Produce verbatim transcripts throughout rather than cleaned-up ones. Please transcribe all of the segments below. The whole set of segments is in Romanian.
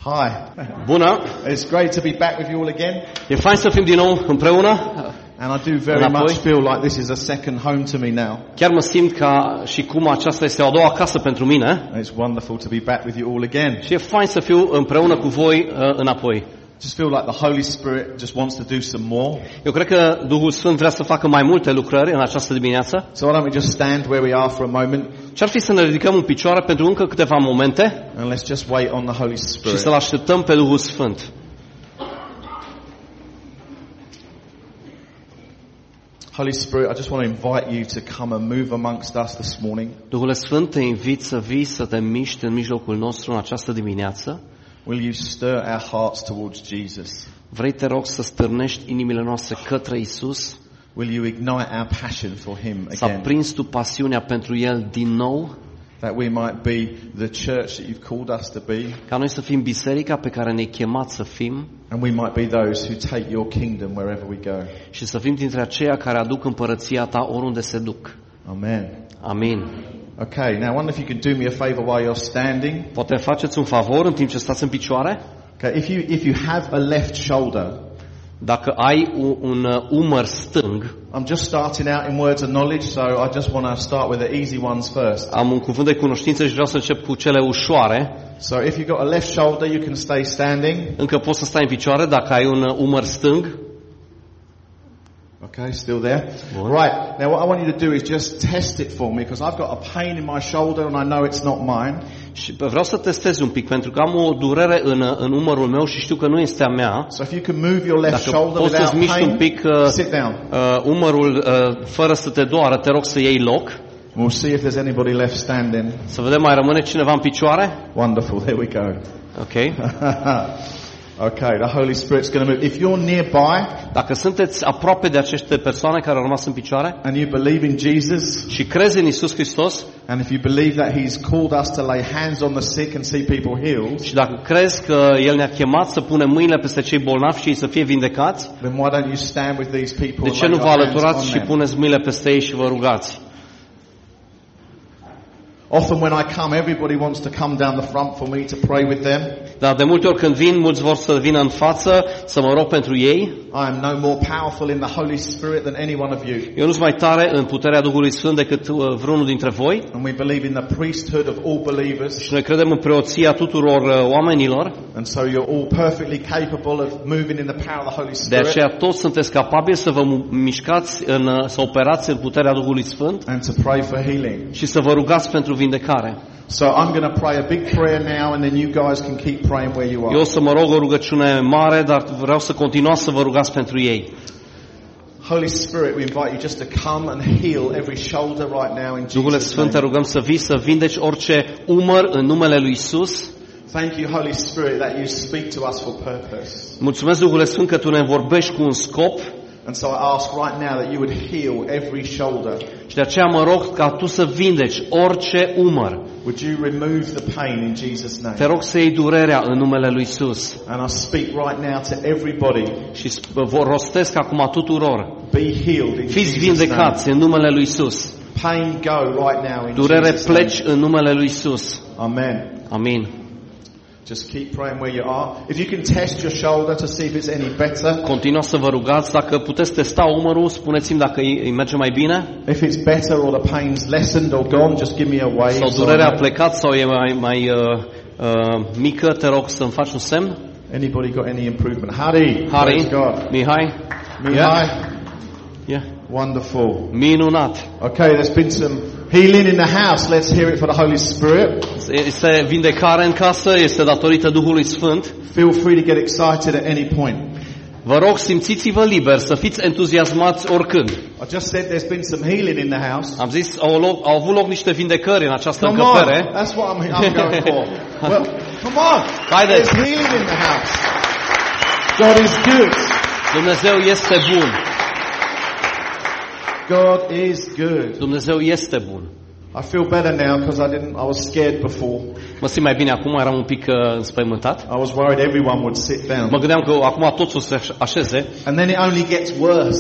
Hi. Bună! It's great to be back with you all again. E fain să fim din nou împreună. And I do very Înapoi. much feel like this is a second home to me now. Chiar mă simt ca și cum aceasta este o a doua casă pentru mine. And it's wonderful to be back with you all again. Și e fain să fiu împreună cu voi uh, înapoi. Just feel like the Holy Spirit just wants to do some more. Eu cred că Duhul Sfânt vrea să facă mai multe lucrări în această dimineață. So why don't we just stand where we are for a moment Ce-ar fi să ne ridicăm în picioare pentru încă câteva momente and let's just wait on the Holy și Spirit. să-L așteptăm pe Duhul Sfânt. Holy Spirit, I just want to invite you to come and move amongst us this morning. Duhul Sfânt, te invit să vii, să te miști în mijlocul nostru în această dimineață. Will you stir our hearts towards Jesus? Vrei, te rog, să stârnești inimile noastre către Isus? Will you ignite our passion for Him Să again? aprinzi tu pasiunea pentru El din nou? That we might be the church that you've called us to be, Ca noi să fim biserica pe care ne-ai chemat să fim and we might be those who take your kingdom wherever we go. și să fim dintre aceia care aduc împărăția ta oriunde se duc. Amen. Amin. Okay, now I wonder if you can do me a favor while you're standing. Poate faceți un favor în timp ce stați în picioare? Okay, if you if you have a left shoulder, Dacă ai un, un uh, umăr stâng, I'm just starting out in words of knowledge, so I just want to start with the easy ones first. am un cuvânt de cunoștință și vreau să încep cu cele ușoare. So if you've got a left shoulder, you can stay standing. Încă poți să stai în picioare dacă ai un uh, umăr stâng. Okay, still there. Bun. Right, now what I want you to do is just test it for me, because I've got a pain in my shoulder and I know it's not mine. Și vreau să testez un pic, pentru că am o durere în, în umărul meu și știu că nu este a mea. So if you can move your left Dacă shoulder poți without să-ți miști un pain, pic uh, sit down. uh, umărul uh, fără să te doară, te rog să iei loc. We'll see if there's anybody left standing. Să vedem, mai rămâne cineva în picioare? Wonderful, there we go. Ok. Okay, the Holy Spirit's going to move. If you're nearby Dacă sunteți aproape de aceste persoane care au rămas în picioare and you believe in Jesus, și crezi în Isus Hristos and if you believe that He's called us to lay hands on the sick and see people healed, și dacă crezi că El ne-a chemat să punem mâinile peste cei bolnavi și ei să fie vindecați, then why don't you stand with these people de and ce lay nu vă your hands alăturați on și them? puneți mâinile peste ei și vă rugați? Often when I come, everybody wants to come down the front for me to pray with them. Dar de multe ori când vin, mulți vor să vină în față să mă rog pentru ei. I am no more powerful in the Holy Spirit than any one of you. Eu nu sunt mai tare în puterea Duhului Sfânt decât uh, vreunul dintre voi. And we believe in the priesthood of all believers. Și noi credem în preoția tuturor uh, oamenilor. And so you're all perfectly capable of moving in the power of the Holy De Spirit aceea toți sunteți capabili să vă mu- mișcați, în, uh, să operați în puterea Duhului Sfânt and to pray for healing. și să vă rugați pentru vindecare. So I'm going to pray a big prayer now, and then you guys can keep praying where you are. Eu o să mă rog o rugăciune mare, dar vreau să continuați să vă rugați pentru ei. Holy Spirit, we invite you just to come and heal every shoulder right now in Duhule Jesus' Sfânt, te name. rugăm să vii să vindeci orice umăr în numele lui Isus. Thank you, Holy Spirit, that you speak to us for purpose. Mulțumesc, Duhule Sfânt, că tu ne vorbești cu un scop. And so I ask right now that you would heal every shoulder. Și de aceea mă rog ca tu să vindeci orice umăr. Would you remove the pain in Jesus' name? Te rog să iei durerea în numele lui Isus. And I speak right now to everybody. Și vă rostesc acum tuturor. Be healed in Fiți Jesus' vindecați în numele lui Isus. name. Pain go right now in Durere Jesus' name. pleci în numele lui Isus. Amen. Amin. Just keep praying where you are. If you can test your shoulder to see if it's any better. Continuă să vă rugați. Dacă puteți testa umărul, spuneți-mi dacă îi îi merge mai bine. If it's better or the pain's lessened or gone, just give me a wave. Sau so I durerea a know. plecat sau e mai, mai uh, uh, mică, te rog să-mi faci un semn. Anybody got any improvement? Hari. Hari, Praise God. Mihai. Mihai. Yeah. Wonderful. Minunat. Okay, there's been some healing in the house. Let's hear it for the Holy Spirit. Este vindecare în casă, este datorită Duhului Sfânt. Feel free to get excited at any point. Vă rog, simțiți-vă liber, să fiți entuziasmați oricând. I just said there's been some healing in the house. Am zis, au, loc, au avut loc niște vindecări în această Come on. încăpere. That's what I'm, I'm going for. Well, come on. Haideți. There's healing in the house. God is good. Dumnezeu este bun. God is good. Dumnezeu este bun. I feel better now because I didn't. I was scared before. Mă simt mai bine acum, eram un pic uh, înspăimântat. I was worried everyone would sit down. Mă gândeam că acum toți o să se așeze And then it only gets worse.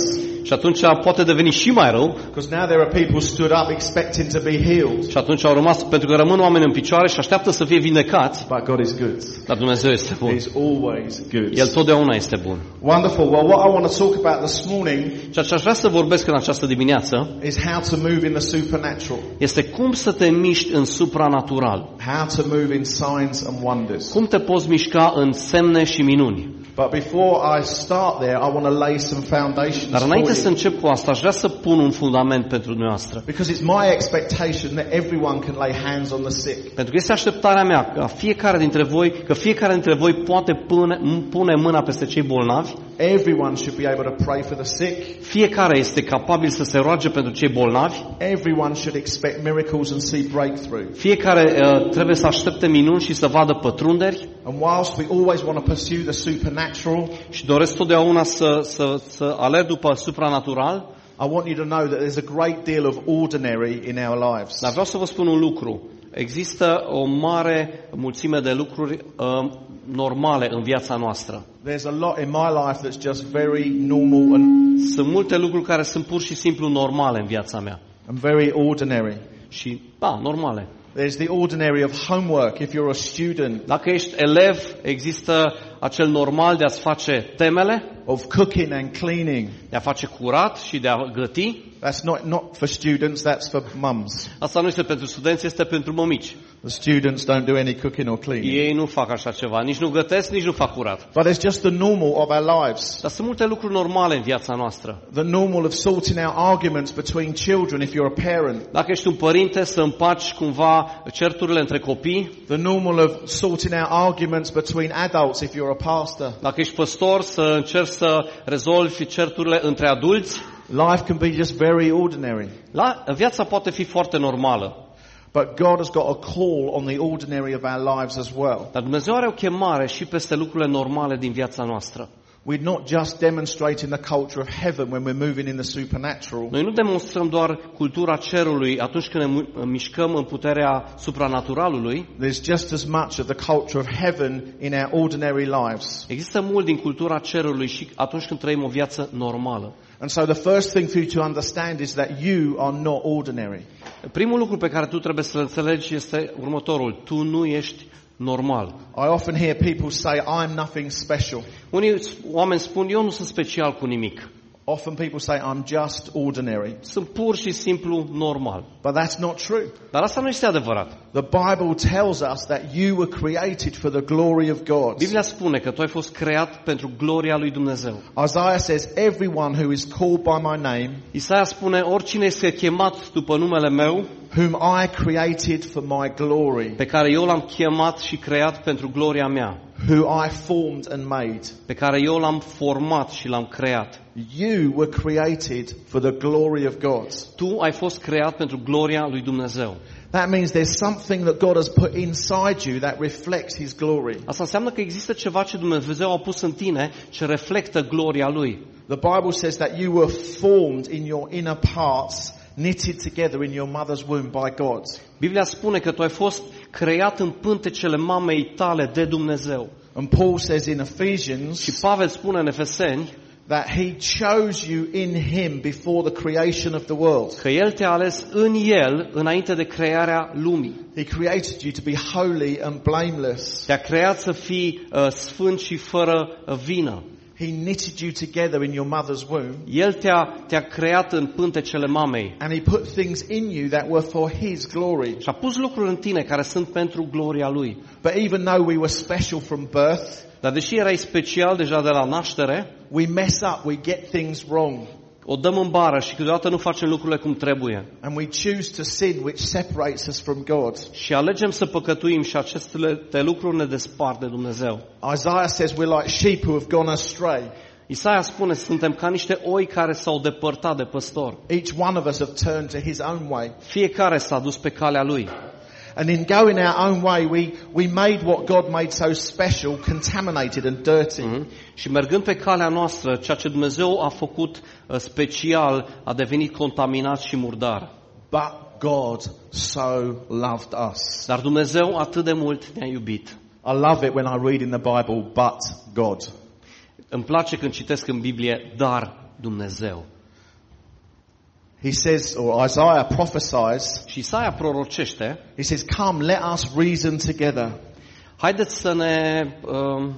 Și atunci poate deveni și mai rău. Because now there are people stood up expecting to be healed. Și atunci au rămas, pentru că rămân oameni în picioare și așteaptă să fie vindecați. But God is good. Dar Dumnezeu este bun. He's always good. El totdeauna este bun. Wonderful. Well, what I want to talk about this morning Ceea ce aș vrea să vorbesc în această dimineață is how to move in the supernatural. este cum să te miști în supranatural. How to move in signs and wonders. Cum te poți mișca în semne și minuni. But before I start there, I want to lay some foundations Dar for înainte să you. încep cu asta, aș vrea să pun un fundament pentru dumneavoastră. Because it's my expectation that everyone can lay hands on the sick. Pentru că este așteptarea mea ca fiecare dintre voi, că fiecare dintre voi poate pune, pune mâna peste cei bolnavi. Everyone should be able to pray for the sick. Fiecare este capabil să se roage pentru cei bolnavi. Everyone should expect miracles and see breakthrough. Fiecare uh, trebuie să aștepte minuni și să vadă pătrunderi. And whilst we always want to pursue the supernatural, Și doresc totdeauna să, să, să alerg după supranatural. I want you to know that there's a great deal of ordinary in our lives. Dar vreau să vă spun un lucru. Există o mare mulțime de lucruri uh, normale în viața noastră. There's a lot in my life that's just very normal and, Sunt multe lucruri care sunt pur și simplu normale în viața mea. and very ordinary. Și, da, normale. There's the ordinary of homework if you're a student, Dacă ești elev, există acel normal de a-ți face temele, of cooking and cleaning. de a face curat și de a găti. That's not, not for students, that's for mums. Asta nu este pentru studenți, este pentru mămici. The students don't do any cooking or cleaning. Ei nu fac așa ceva, nici nu gătesc, nici nu fac curat. But it's just the normal of our lives. Dar sunt multe lucruri normale în viața noastră. The normal of sorting out arguments between children if you're a parent. Dacă ești un părinte, să împaci cumva certurile între copii. The normal of sorting out arguments between adults if you're a pastor. Dacă ești păstor, să încerci să rezolvi certurile între adulți. Life can be just very ordinary. La, viața poate fi foarte normală. But God has got a call on the ordinary of our lives as well. Dar Dumnezeu are o chemare și peste lucrurile normale din viața noastră. We're not just demonstrating the culture of heaven when we're moving in the supernatural. Noi nu demonstrăm doar cultura cerului atunci când ne mu- mișcăm în puterea supranaturalului. There's just as much of the culture of heaven in our ordinary lives. Există mult din cultura cerului și atunci când trăim o viață normală. And so the first thing for you to understand is that you are not ordinary. Primul lucru pe care tu trebuie să-l înțelegi este următorul. Tu nu ești normal. I often hear people say, I'm nothing special. Unii oameni spun, eu nu sunt special cu nimic. Often people say, I'm just ordinary. Sunt pur și simplu normal. But that's not true. Dar asta nu este adevărat. The Bible tells us that you were created for the glory of God. Biblia spune că tu ai fost creat pentru gloria lui Dumnezeu. Isaiah says, everyone who is called by my name, Isaia spune, oricine este chemat după numele meu, whom I created for my glory, pe care eu l-am chemat și creat pentru gloria mea, who I formed and made. pe care eu l-am format și l-am creat. You were created for the glory of God. Tu ai fost creat pentru gloria lui Dumnezeu. That means there's something that God has put inside you that reflects His glory. Asta înseamnă că există ceva ce Dumnezeu a pus în tine ce reflectă gloria lui. The Bible says that you were formed in your inner parts, knitted together in your mother's womb by God. Biblia spune că tu ai fost creat în pântecele mamei tale de Dumnezeu. And Paul says in Ephesians Și Pavel spune în Efeseni that He chose you in Him before the creation of the world. că El te-a ales în El înainte de crearea lumii. He created you to be holy and blameless. Te-a creat să fii uh, sfânt și fără uh, vină. He knitted you together in your mother's womb. El te-a, te-a creat în pântecele mamei. And He put things in you that were for His glory. Și a pus lucruri în tine care sunt pentru gloria Lui. But even though we were special from birth, Dar deși erai special deja de la naștere, we mess up, we get things wrong. o dăm în bară și câteodată nu facem lucrurile cum trebuie. And we choose to sin, which separates us from God. Și alegem să păcătuim și aceste lucruri ne despart de Dumnezeu. Isaiah says we're like sheep who have gone astray. Isaia spune, suntem ca niște oi care s-au depărtat de păstor. Each one of us have turned to his own way. Fiecare s-a dus pe calea lui. And in going our own way, we, we made what God made so special contaminated and dirty. Mm-hmm. Și mergând pe calea noastră, ceea ce Dumnezeu a făcut uh, special a devenit contaminat și murdar. But God so loved us. Dar Dumnezeu atât de mult ne-a iubit. I love it when I read in the Bible, but God. Îmi place când citesc în Biblie, dar Dumnezeu. He says, or Isaiah prophesies, și Isaia prorocește, he says, come, let us reason together. haideți să ne um,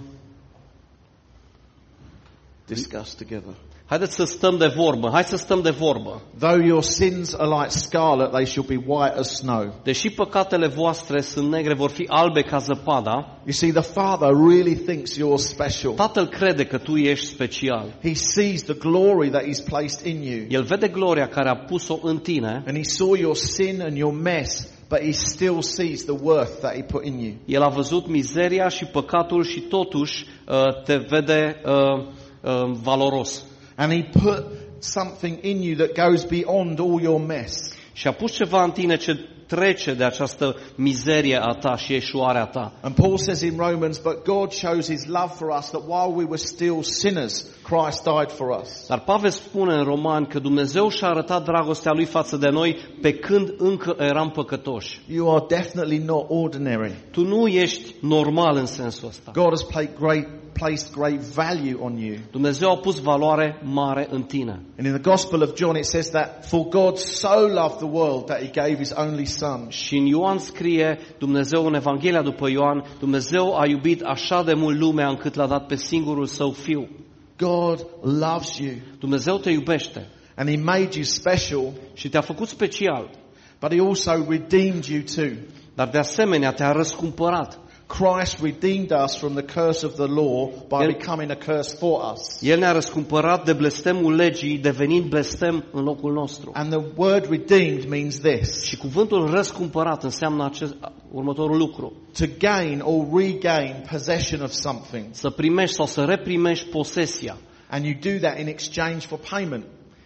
Discuss together. haideți să stăm de vorbă. Hai să stăm de vorbă. Though your sins are like scarlet, they shall be white as snow. Deși păcatele voastre sunt negre, vor fi albe ca zăpada. You see, the Father really thinks you're special. Tatăl crede că tu ești special. He sees the glory that He's placed in you. El vede gloria care a pus-o în tine. And He saw your sin and your mess, but He still sees the worth that He put in you. El a văzut mizeria și păcatul și totuși uh, te vede uh, uh, valoros. And He put something in you that goes beyond all your mess. Și a pus ceva în tine ce trece de această mizerie a ta și eșuarea ta. And Paul says in Romans, but God shows His love for us, that while we were still sinners, Christ died for us. Dar Pavel spune în Romani că Dumnezeu și-a arătat dragostea Lui față de noi pe când încă eram păcătoși. You are definitely not ordinary. Tu nu ești normal în sensul ăsta. God has placed great, placed great value on you. Dumnezeu a pus valoare mare în tine. And in the Gospel of John it says that for God so loved the world that He gave His only Son. Și în Ioan scrie, Dumnezeu în Evanghelia după Ioan, Dumnezeu a iubit așa de mult lumea încât l-a dat pe singurul Său Fiu. God loves you. Dumnezeu te iubește And He made you special, și te-a făcut special, but He also redeemed you too. dar de asemenea te-a răscumpărat. Christ redeemed us from the curse of the law by El- becoming a curse for us. El ne-a răscumpărat de blestemul legii, devenind blestem în locul nostru. And the word redeemed means this: Și cuvântul răscumpărat înseamnă acest, următorul lucru. to gain or regain possession of something. Să primești sau să reprimești posesia. And you do that in exchange for payment.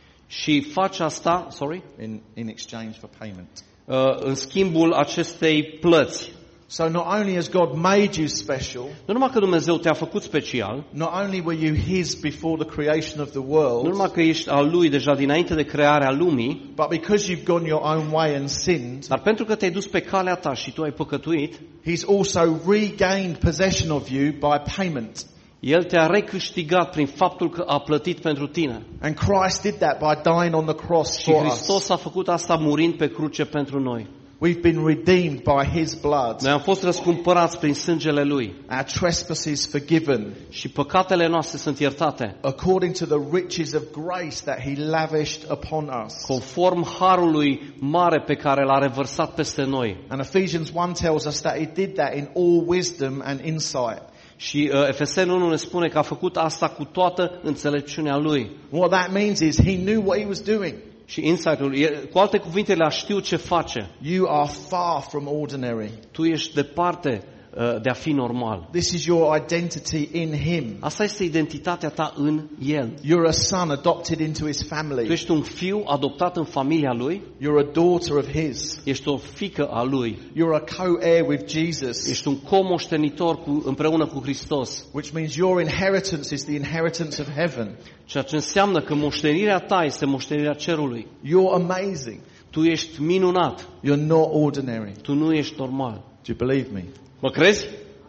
Și faci asta, sorry, In, in exchange for payment. uh, în schimbul acestei plăți. So not only has God made you special, Nu numai că Dumnezeu te-a făcut special, not only were you His before the creation of the nu world, numai că ești al Lui deja dinainte de crearea lumii, but because you've gone your own way and sinned, dar pentru că te-ai dus pe calea ta și tu ai păcătuit, He's also regained possession of you by payment. El te-a recâștigat prin faptul că a plătit pentru tine. And Christ did that by dying on the cross Și for Hristos us. a făcut asta murind pe cruce pentru noi. We've been redeemed by His blood. Noi am fost răscumpărați prin sângele Lui Our trespasses forgiven și păcatele noastre sunt iertate, according to the riches of grace that He lavished upon us. conform harului mare pe care l-a revărsat peste noi. And Ephesians one tells us that He did that in all wisdom and insight. Și uh, Efeseni unu ne spune că a făcut asta cu toată înțelepciunea Lui. What that means is He knew what He was doing. Și insight-ul, e- cu alte cuvinte, le-a știu ce face. You are far from ordinary. Tu ești departe uh, de a fi normal. This is your identity in Him. Asta este identitatea ta în El. You're a son adopted into His Tu family. ești un fiu adoptat în familia Lui, You're a daughter of His. ești o fiică a Lui, You're a co-heir with Jesus, ești un comoștenitor cu, împreună cu Hristos. which means your inheritance is the inheritance of heaven. Ceea ce înseamnă că moștenirea ta este moștenirea cerului. You're amazing. Tu ești minunat. You're not ordinary. Tu nu ești normal. Do you believe me? Mă crezi?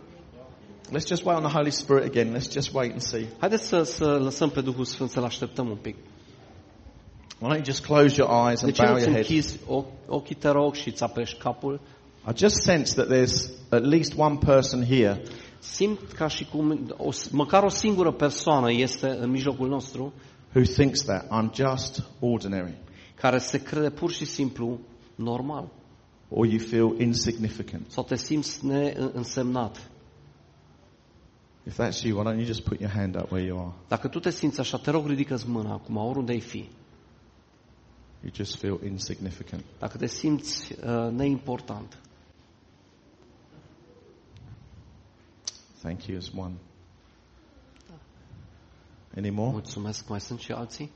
Let's just wait on the Holy Spirit again. Let's just wait and see. Haideți să, să lăsăm pe Duhul Sfânt, să-L așteptăm un pic. Why don't you just close your eyes De and ce bow nu-ți your head? închizi ochii, te rog, și îți apeși capul? I just sense that there's at least one person here Simt ca și cum o, măcar o singură persoană este în mijlocul nostru who thinks that I'm just ordinary, care se crede pur și simplu normal. or you feel insignificant. Sau te simți neînsemnat. If that's you, why don't you just put your hand up where you are? Dacă tu te simți așa, te rog, ridică-ți mâna acum, oriunde ai fi. You just feel insignificant. Dacă te simți uh, neimportant. Thank you as one. Any more? Mulțumesc. Mai sunt și alții?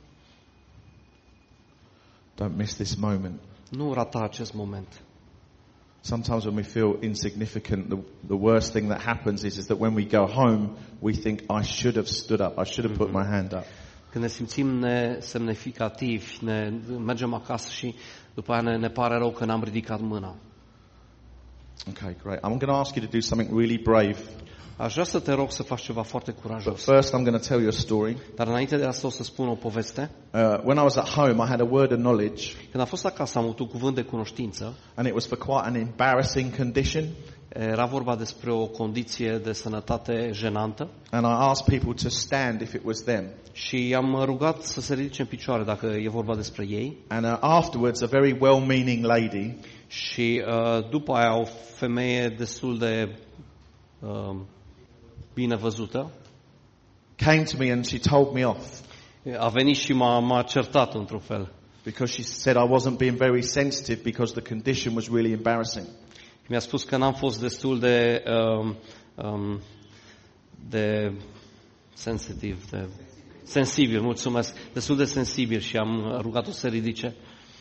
Don't miss this moment. Nu rata acest moment. Sometimes when we feel insignificant, the, the worst thing that happens is, is that when we go home, we think, I should have stood up. I should have put my hand up. Când ne simțim nesemnificativi, ne mergem acasă și după aia ne, ne pare rău că n-am ridicat mâna. Okay, great. I'm going to ask you to do something really brave. Aș vrea să te rog să faci ceva foarte But curajos. first I'm going to tell you a story. Dar înainte de asta o să spun o poveste. Uh, when I was at home, I had a word of knowledge, Când am fost acasă, am avut un cuvânt de cunoștință. and it was for quite an embarrassing condition. Era vorba despre o condiție de sănătate jenantă. And I asked people to stand if it was them. Și i-am rugat să se ridice în picioare dacă e vorba despre ei. And uh, afterwards, a very well-meaning lady Și uh, după aia o femeie destul de uh, bine văzută came to me and she told me off a venit și m-a, m-a certat într-un fel. because she said I wasn't being very sensitive because the condition was really embarrassing. Mi-a spus că n-am fost destul de um, um, de sensitiv, de sensibil, mulțumesc, destul de sensibil și am rugat-o să se ridice.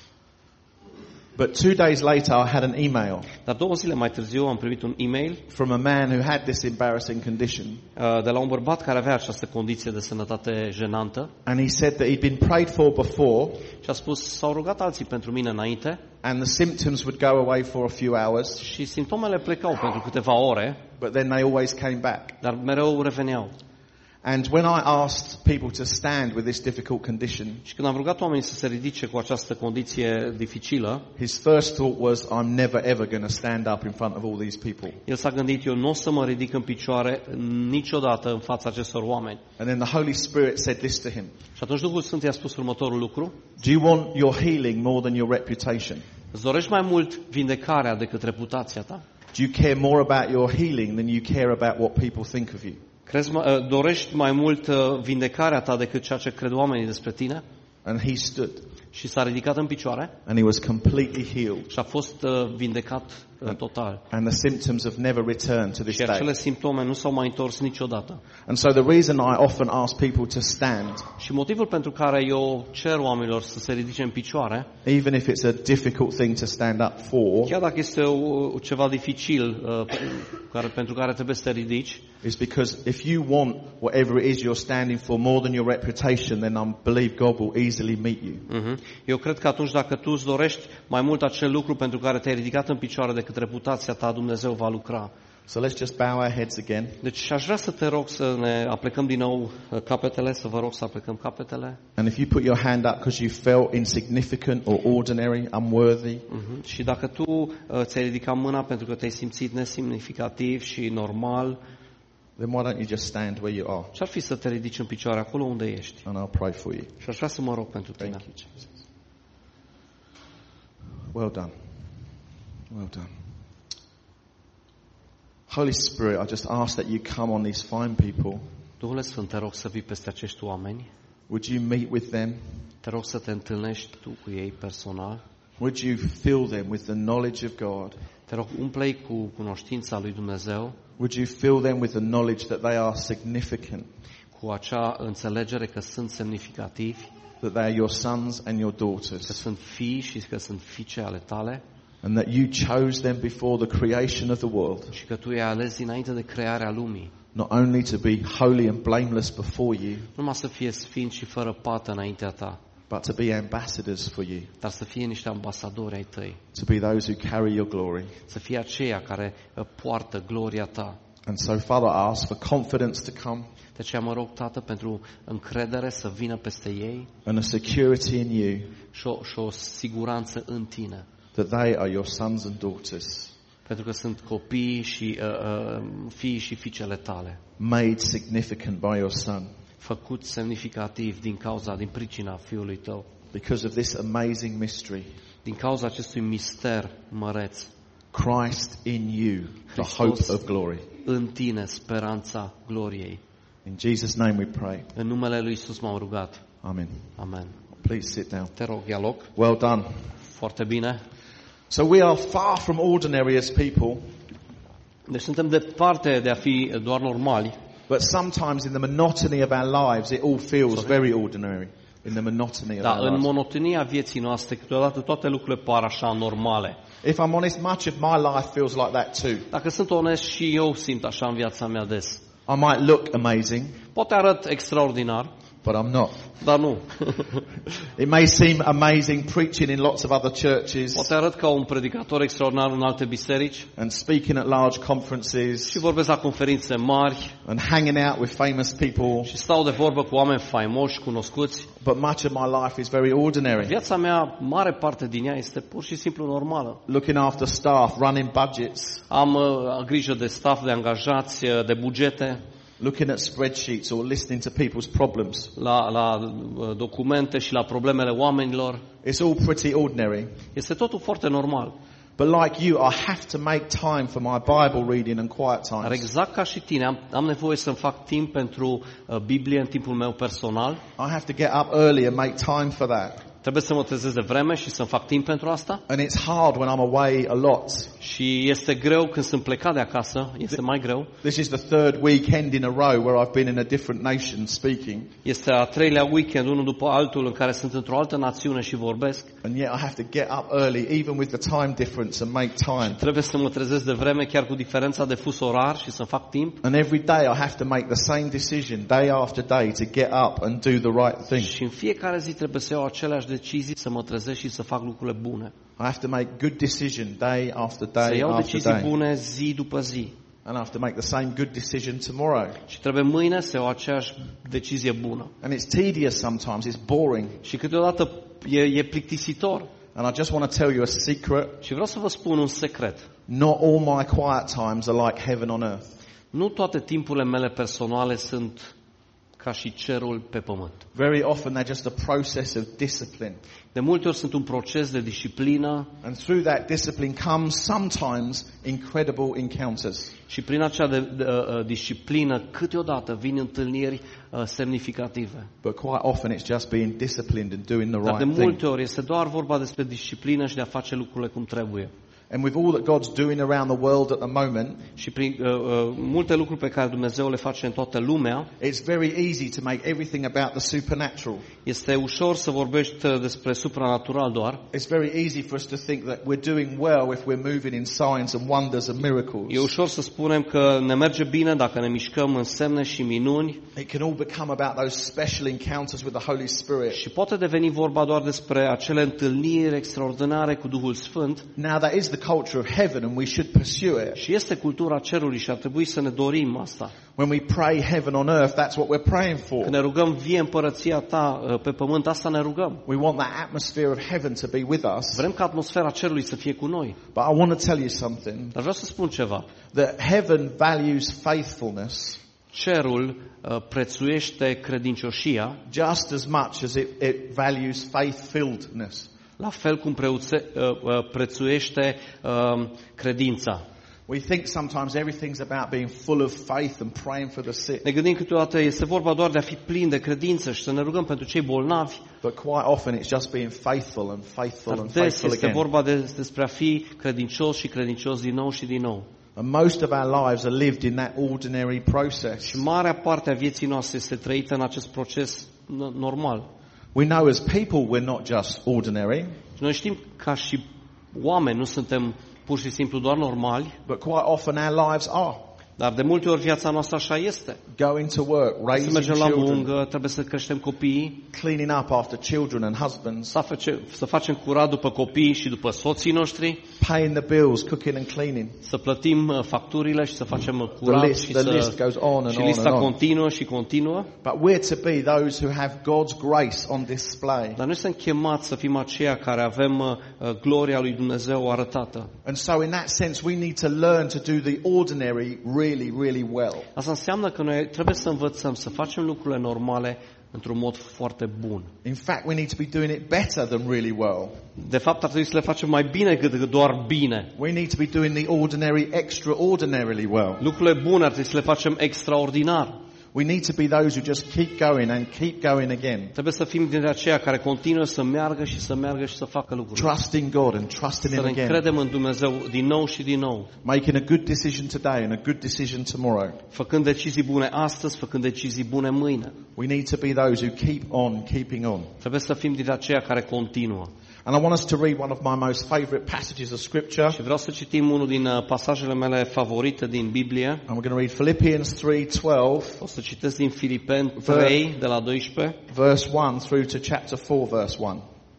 But two days later, I had an email Dar două zile mai târziu am primit un e-mail from a man who had this embarrassing condition. uh, de la un bărbat care avea această condiție de sănătate jenantă And he said that he'd been prayed for before, și a spus, s-au rugat alții pentru mine înainte and the symptoms would go away for a few hours, și simptomele plecau pentru câteva ore, but then they always came back. dar mereu reveneau. And when I asked people to stand with this difficult condition, Și când am rugat oamenii să se ridice cu această condiție dificilă, his first thought was, I'm never ever going to stand up in front of all these people. el s-a gândit, eu nu o să mă ridic în picioare niciodată în fața acestor oameni. And then the Holy Spirit said this to him: Și atunci Duhul Sfânt i-a spus următorul lucru: do you want your healing more than your reputation? îți dorești mai mult vindecarea decât reputația ta? Do you care more about your healing than you care about what people think of you? Crezi, mă, dorești mai mult uh, vindecarea ta decât ceea ce cred oamenii despre tine? And he stood, Și s-a ridicat în picioare and he was completely healed. și a fost uh, vindecat uh, total. And the symptoms have never returned to this Și acele day. simptome nu s-au mai întors niciodată. And so the reason I often ask people to stand, Și motivul pentru care eu cer oamenilor să se ridice în picioare, even if it's a difficult thing to stand up for, chiar dacă este o, ceva dificil uh, care, pentru care trebuie să te ridici, is because if you want whatever it is you're standing for more than your reputation, then I believe God will easily meet you. uh-huh. eu cred că atunci dacă tu îți dorești mai mult acel lucru pentru care te-ai ridicat în picioare decât reputația ta, Dumnezeu va lucra. So let's just bow our heads again. Deci aș vrea să te rog să ne aplecăm din nou capetele, să vă rog să aplecăm capetele. And if you put your hand up because you felt insignificant or ordinary, unworthy, Uh-huh. Și dacă tu uh, ți-ai ridicat mâna pentru că te-ai simțit nesemnificativ și normal, then why don't you just stand where you are? ce-ar fi să te ridici în picioare acolo unde ești? And I'll pray for you. Și aș vrea să mă rog pentru tine. Thank you, Jesus. Well done. Well done. Holy Spirit, I just ask that you come on these fine people. Duhule Sfânt, te rog să vii peste acești oameni. Would you meet with them? Te rog să te întâlnești tu cu ei personal. Would you fill them with the knowledge of God? Te rog, umple-i cu cunoștința lui Dumnezeu, Would you fill them with the knowledge that they are significant, cu acea înțelegere că sunt semnificativi, that they are your sons and your că daughters, sunt fii și că sunt fiice ale tale and that you chose them before the creation of the world, și că tu i-ai ales dinainte de crearea lumii, not only to be holy and blameless before you, nu numai să fie sfinți și fără pată înaintea ta, but to be ambassadors for you, dar să fie niște ambasadori ai tăi, to be those who carry your glory. să fie aceia care uh, poartă gloria ta. And so, Father, I ask for confidence to come De aceea mă rog, Tată, pentru încredere să vină peste ei and a security in you și o, și o siguranță în tine. that they are your sons and daughters, Pentru că sunt copii și uh, uh, fii și fiicele tale, made significant by your Son, făcut semnificativ din cauza, din pricina Fiului tău, because of this amazing mystery. din cauza acestui mister măreț. Christ in you, the hope Hristos of glory. în tine, speranța gloriei. In Jesus' name we pray. În numele lui Iisus m-am rugat. Amen. Amen. Please sit down. Te rog, ia loc. Well done. Foarte bine. So we are far from ordinary as people, Deci suntem departe de a fi doar normali, but sometimes in the monotony of our lives it all feels very ordinary. In the monotony of dar our în lives. monotonia vieții noastre, câteodată toate lucrurile par așa normale. If I'm honest, much of my life feels like that too. Dacă sunt onest, și eu simt așa în viața mea des. I might look amazing, Poate arăt extraordinar, but I'm not. dar nu. It may seem amazing preaching in lots of other churches Poate arăt ca un predicator extraordinar în alte biserici and speaking at large conferences și vorbesc la conferințe mari and hanging out with famous people, și stau de vorbă cu oameni faimoși, cunoscuți. but much of my life is very ordinary. Viața mea, mare parte din ea, este pur și simplu normală. Looking after staff, running budgets, Am uh, grijă de staff, de angajați, uh, de bugete, looking at spreadsheets or listening to people's problems. la, la uh, documente și la problemele oamenilor. It's all pretty ordinary. Este totul foarte normal. But like you, I have to make time for my Bible reading and quiet Dar times. exact ca și tine, am, am nevoie să-mi fac timp pentru uh, Biblie în timpul meu personal. I have to get up early and make time for that. Trebuie să mă trezesc de vreme și să-mi fac timp pentru asta. And it's hard when I'm away a lot. Și este greu când sunt plecat de acasă, este mai greu. This is the third weekend in a row where I've been in a different nation speaking. Este a treilea weekend, unul după altul, în care sunt într-o altă națiune și vorbesc. And yet I have to get up early, even with the time difference, and make time. Trebuie să mă trezesc de vreme, chiar cu diferența de fus orar, și să fac timp. And every day I have to make the same decision, day after day, to get up and do the right thing. Și în fiecare zi trebuie să iau aceleași decizii, să mă trezesc și să fac lucrurile bune. I have to make good decision day after day Să iau after decizii day. bune zi după zi. And I have to make the same good decision tomorrow. Și trebuie mâine să iau aceeași decizie bună. And it's tedious sometimes, it's boring. Și câteodată e, e plictisitor. And I just want to tell you a secret. Și vreau să vă spun un secret. Not all my quiet times are like heaven on earth. Nu toate timpurile mele personale sunt ca și cerul pe pământ. Very often they're just a process of discipline. De multe ori sunt un proces de disciplină And through that discipline comes sometimes incredible encounters. și prin acea de, de, uh, disciplină câteodată vin întâlniri uh, semnificative. But quite often it's just being disciplined and doing the Dar de right thing. multe ori este doar vorba despre disciplină și de a face lucrurile cum trebuie. And with all that God's doing around the world at the moment, Și prin uh, uh, multe lucruri pe care Dumnezeu le face în toată lumea, it's very easy to make everything about the supernatural. este ușor să vorbești uh, despre supranatural doar. It's very easy for us to think that we're doing well if we're moving in signs and wonders and miracles. E ușor să spunem că ne merge bine dacă ne mișcăm în semne și minuni. It can all become about those special encounters with the Holy Spirit. Și poate deveni vorba doar despre acele întâlniri extraordinare cu Duhul Sfânt. Now that is the culture of heaven and we should pursue it. Și este cultura cerului și ar trebui să ne dorim asta. When we pray heaven on earth, that's what we're praying for. Când ne rugăm, vie împărăția ta uh, pe pământ, asta ne rugăm. We want that atmosphere of heaven to be with us. Vrem ca atmosfera cerului să fie cu noi. But I want to tell you something. Dar vreau să spun ceva. That heaven values faithfulness Cerul uh, prețuiește credincioșia just as much as it, it values faith-filledness. la fel cum preuțe, uh, uh, prețuiește uh, credința. We think sometimes everything's about being full of faith and praying for the sick. Ne gândim câteodată este vorba doar de a fi plin de credință și să ne rugăm pentru cei bolnavi. But quite often it's just being faithful and faithful Dar and des faithful este again. vorba de, despre a fi credincios și credincios din nou și din nou. And most of our lives are lived in that ordinary process. Și marea parte a vieții noastre este trăită în acest proces normal. We know as people we're not just ordinary, Și noi știm ca și oameni, nu suntem pur și simplu doar normali, but quite often our lives are. dar de multe ori viața noastră așa este. Going to work, Să raising mergem la children, muncă, trebuie să creștem copiii, cleaning up after children and husbands, să, face, să facem curat după copii și după soții noștri, paying the bills, cooking and cleaning. să plătim uh, facturile și să facem uh, curat The list- și, the să, list goes on and și on lista and on. continuă și continuă. But we're to be those who have God's grace on display. Dar noi suntem chemați să fim aceia care avem uh, uh, gloria lui Dumnezeu arătată. And so in that sense we need to learn to do the ordinary really, really well. Asta înseamnă că noi trebuie să învățăm să facem lucrurile normale într-un mod foarte bun. In fact, we need to be doing it better than really well. De fapt, ar trebui să le facem mai bine decât doar bine. We need to be doing the ordinary extraordinarily well. Lucrurile bune ar trebui să le facem extraordinar. We need to be those who just keep going and keep going again. Trebuie să fim dintre aceia care continuă să meargă și să meargă și să facă lucruri. Trusting God and trusting Să Him ne again. încredem în Dumnezeu din nou și din nou. Making a good decision today and a good decision tomorrow. Făcând decizii bune astăzi, făcând decizii bune mâine. We need to be those who keep on keeping on. Trebuie să fim dintre aceia care continuă. And I want us to read one of my most favorite passages of Scripture. Și vreau să citim unul din uh, pasajele mele favorite din Biblie. And we're going to read Philippians three twelve, O să citesc din Filipeni trei, de la doisprezece. verse one through to chapter four, verse one.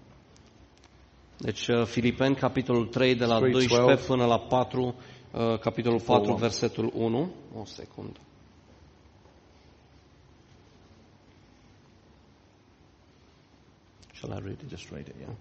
Deci uh, Filipeni, capitolul trei, de la trei, doisprezece doisprezece până la patru, uh, capitolul patru, unu. versetul unu. O secundă. Shall I read it? Just read it, yeah.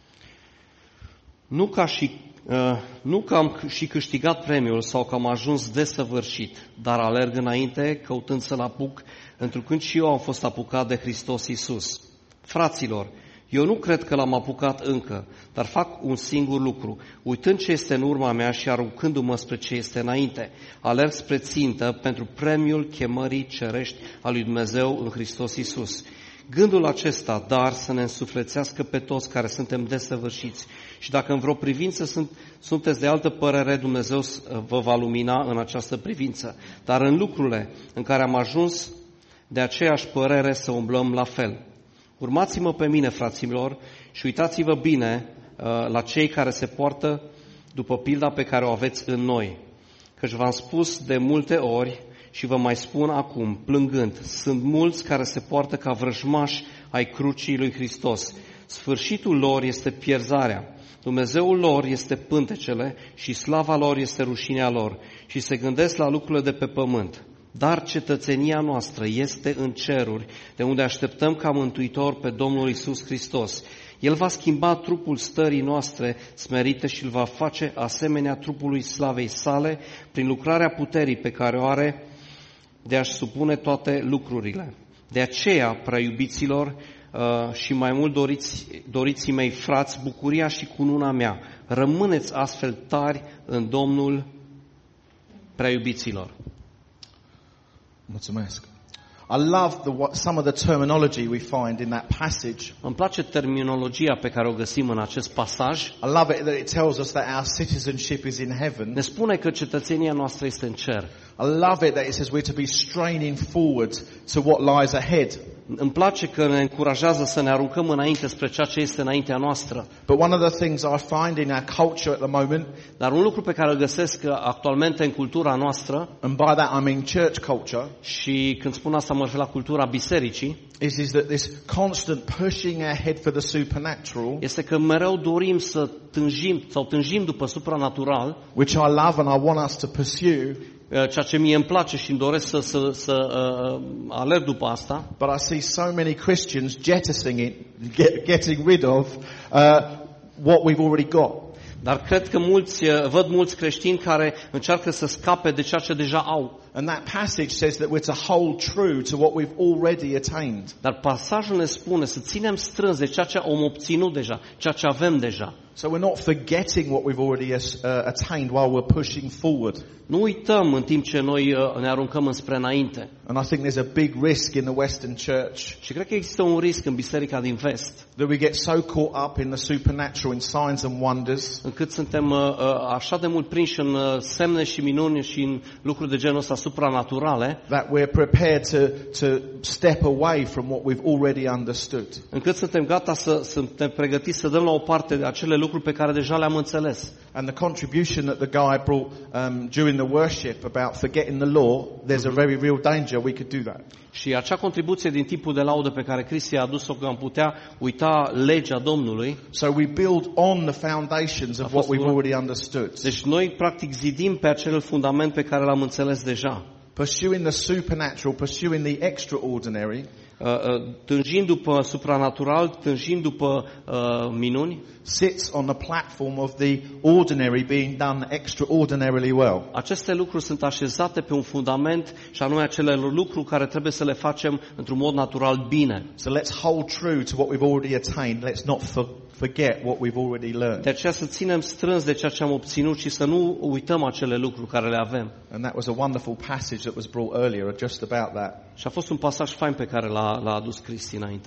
Nu ca și uh, nu că am și câștigat premiul sau că am ajuns desăvârșit, dar alerg înainte căutând să-l apuc, întrucând și eu am fost apucat de Hristos Iisus. Fraților, eu nu cred că l-am apucat încă, dar fac un singur lucru, uitând ce este în urma mea și aruncându-mă spre ce este înainte. Alerg spre țintă pentru premiul chemării cerești a lui Dumnezeu în Hristos Iisus. Gândul acesta, dar, să ne însuflețească pe toți care suntem desăvârșiți. Și dacă în vreo privință sunt, sunteți de altă părere, Dumnezeu vă va lumina în această privință. Dar în lucrurile în care am ajuns de aceeași părere să umblăm la fel. Urmați-mă pe mine, fraților, și uitați-vă bine uh, la cei care se poartă după pilda pe care o aveți în noi. Căci v-am spus de multe ori și vă mai spun acum, plângând, sunt mulți care se poartă ca vrăjmași ai crucii lui Hristos. Sfârșitul lor este pierzarea. Dumnezeul lor este pântecele și slava lor este rușinea lor și se gândesc la lucrurile de pe pământ. Dar cetățenia noastră este în ceruri, de unde așteptăm ca mântuitor pe Domnul Iisus Hristos. El va schimba trupul stării noastre smerite și îl va face asemenea trupului slavei sale prin lucrarea puterii pe care o are de a-și supune toate lucrurile. De aceea, prea iubiților uh, și mai mult doriți, doriții mei frați, bucuria și cununa mea, rămâneți astfel tari în Domnul, prea iubiților. Mulțumesc. I love the, what, some of the terminology we find in that passage. Îmi place terminologia pe care o găsim în acest pasaj. I love it that it tells us that our citizenship is in heaven. Ne spune că cetățenia noastră este în cer. I love it that it says we're to be straining forward to what lies ahead. Îmi place că ne încurajează să ne aruncăm înainte spre ceea ce este înaintea noastră. But one of the things I find in our culture at the moment, Dar un lucru pe care îl găsesc actualmente în cultura noastră, and by that I mean church culture, și când spun asta mă refer la cultura bisericii, is, is that this constant pushing ahead for the supernatural, este că mereu dorim să tânjim sau tânjim după supranatural, which I love and I want us to pursue, ceea ce mie îmi place și îmi doresc să, să, să uh, alerg după asta. but I see so many Christians jettisoning it, get, getting rid of uh, what we've already got. Dar cred că mulți, văd mulți creștini care încearcă să scape de ceea ce deja au. And that passage says that we're to hold true to what we've already attained. Dar pasajul ne spune să ținem strâns de ceea ce am obținut deja, ceea ce avem deja. So we're not forgetting what we've already uh, attained while we're pushing forward. Nu uităm în timp ce noi uh, ne aruncăm înspre înainte. And I think there's a big risk in the Western church Și cred că există un risc în biserica din vest, that we get so caught up in the supernatural, in signs and wonders, încât suntem uh, uh, așa de mult prinși în uh, semne și minuni și în lucruri de genul ăsta supranaturale, that we're prepared to, to step away from what we've already understood. încât suntem gata să suntem pregătiți să dăm la o parte de acele lucruri pe care deja le-am înțeles. And the contribution that the guy brought um, during the worship about forgetting the law, there's a very real danger we could do that. Și acea contribuție din tipul de laudă pe care Cristi a adus-o, că am putea uita legea Domnului. So we build on the foundations of what we've already understood. Deci noi practic zidim pe acel fundament pe care l-am înțeles deja. Pursuing the supernatural, pursuing the extraordinary, Uh, uh, tânjind după supranatural, tânjind după uh, minuni, sits on the platform of the ordinary being done extraordinarily well. aceste lucruri sunt așezate pe un fundament și anume acele lucruri care trebuie să le facem într-un mod natural bine. So let's hold true to what we've already attained. Let's not for, forget what we've already learned. De aceea să ținem strâns de ceea ce am obținut și să nu uităm acele lucruri care le avem. And that was a wonderful passage that was brought earlier just about that. Și a fost un pasaj fain pe care l-a, l-a adus Cristi înainte.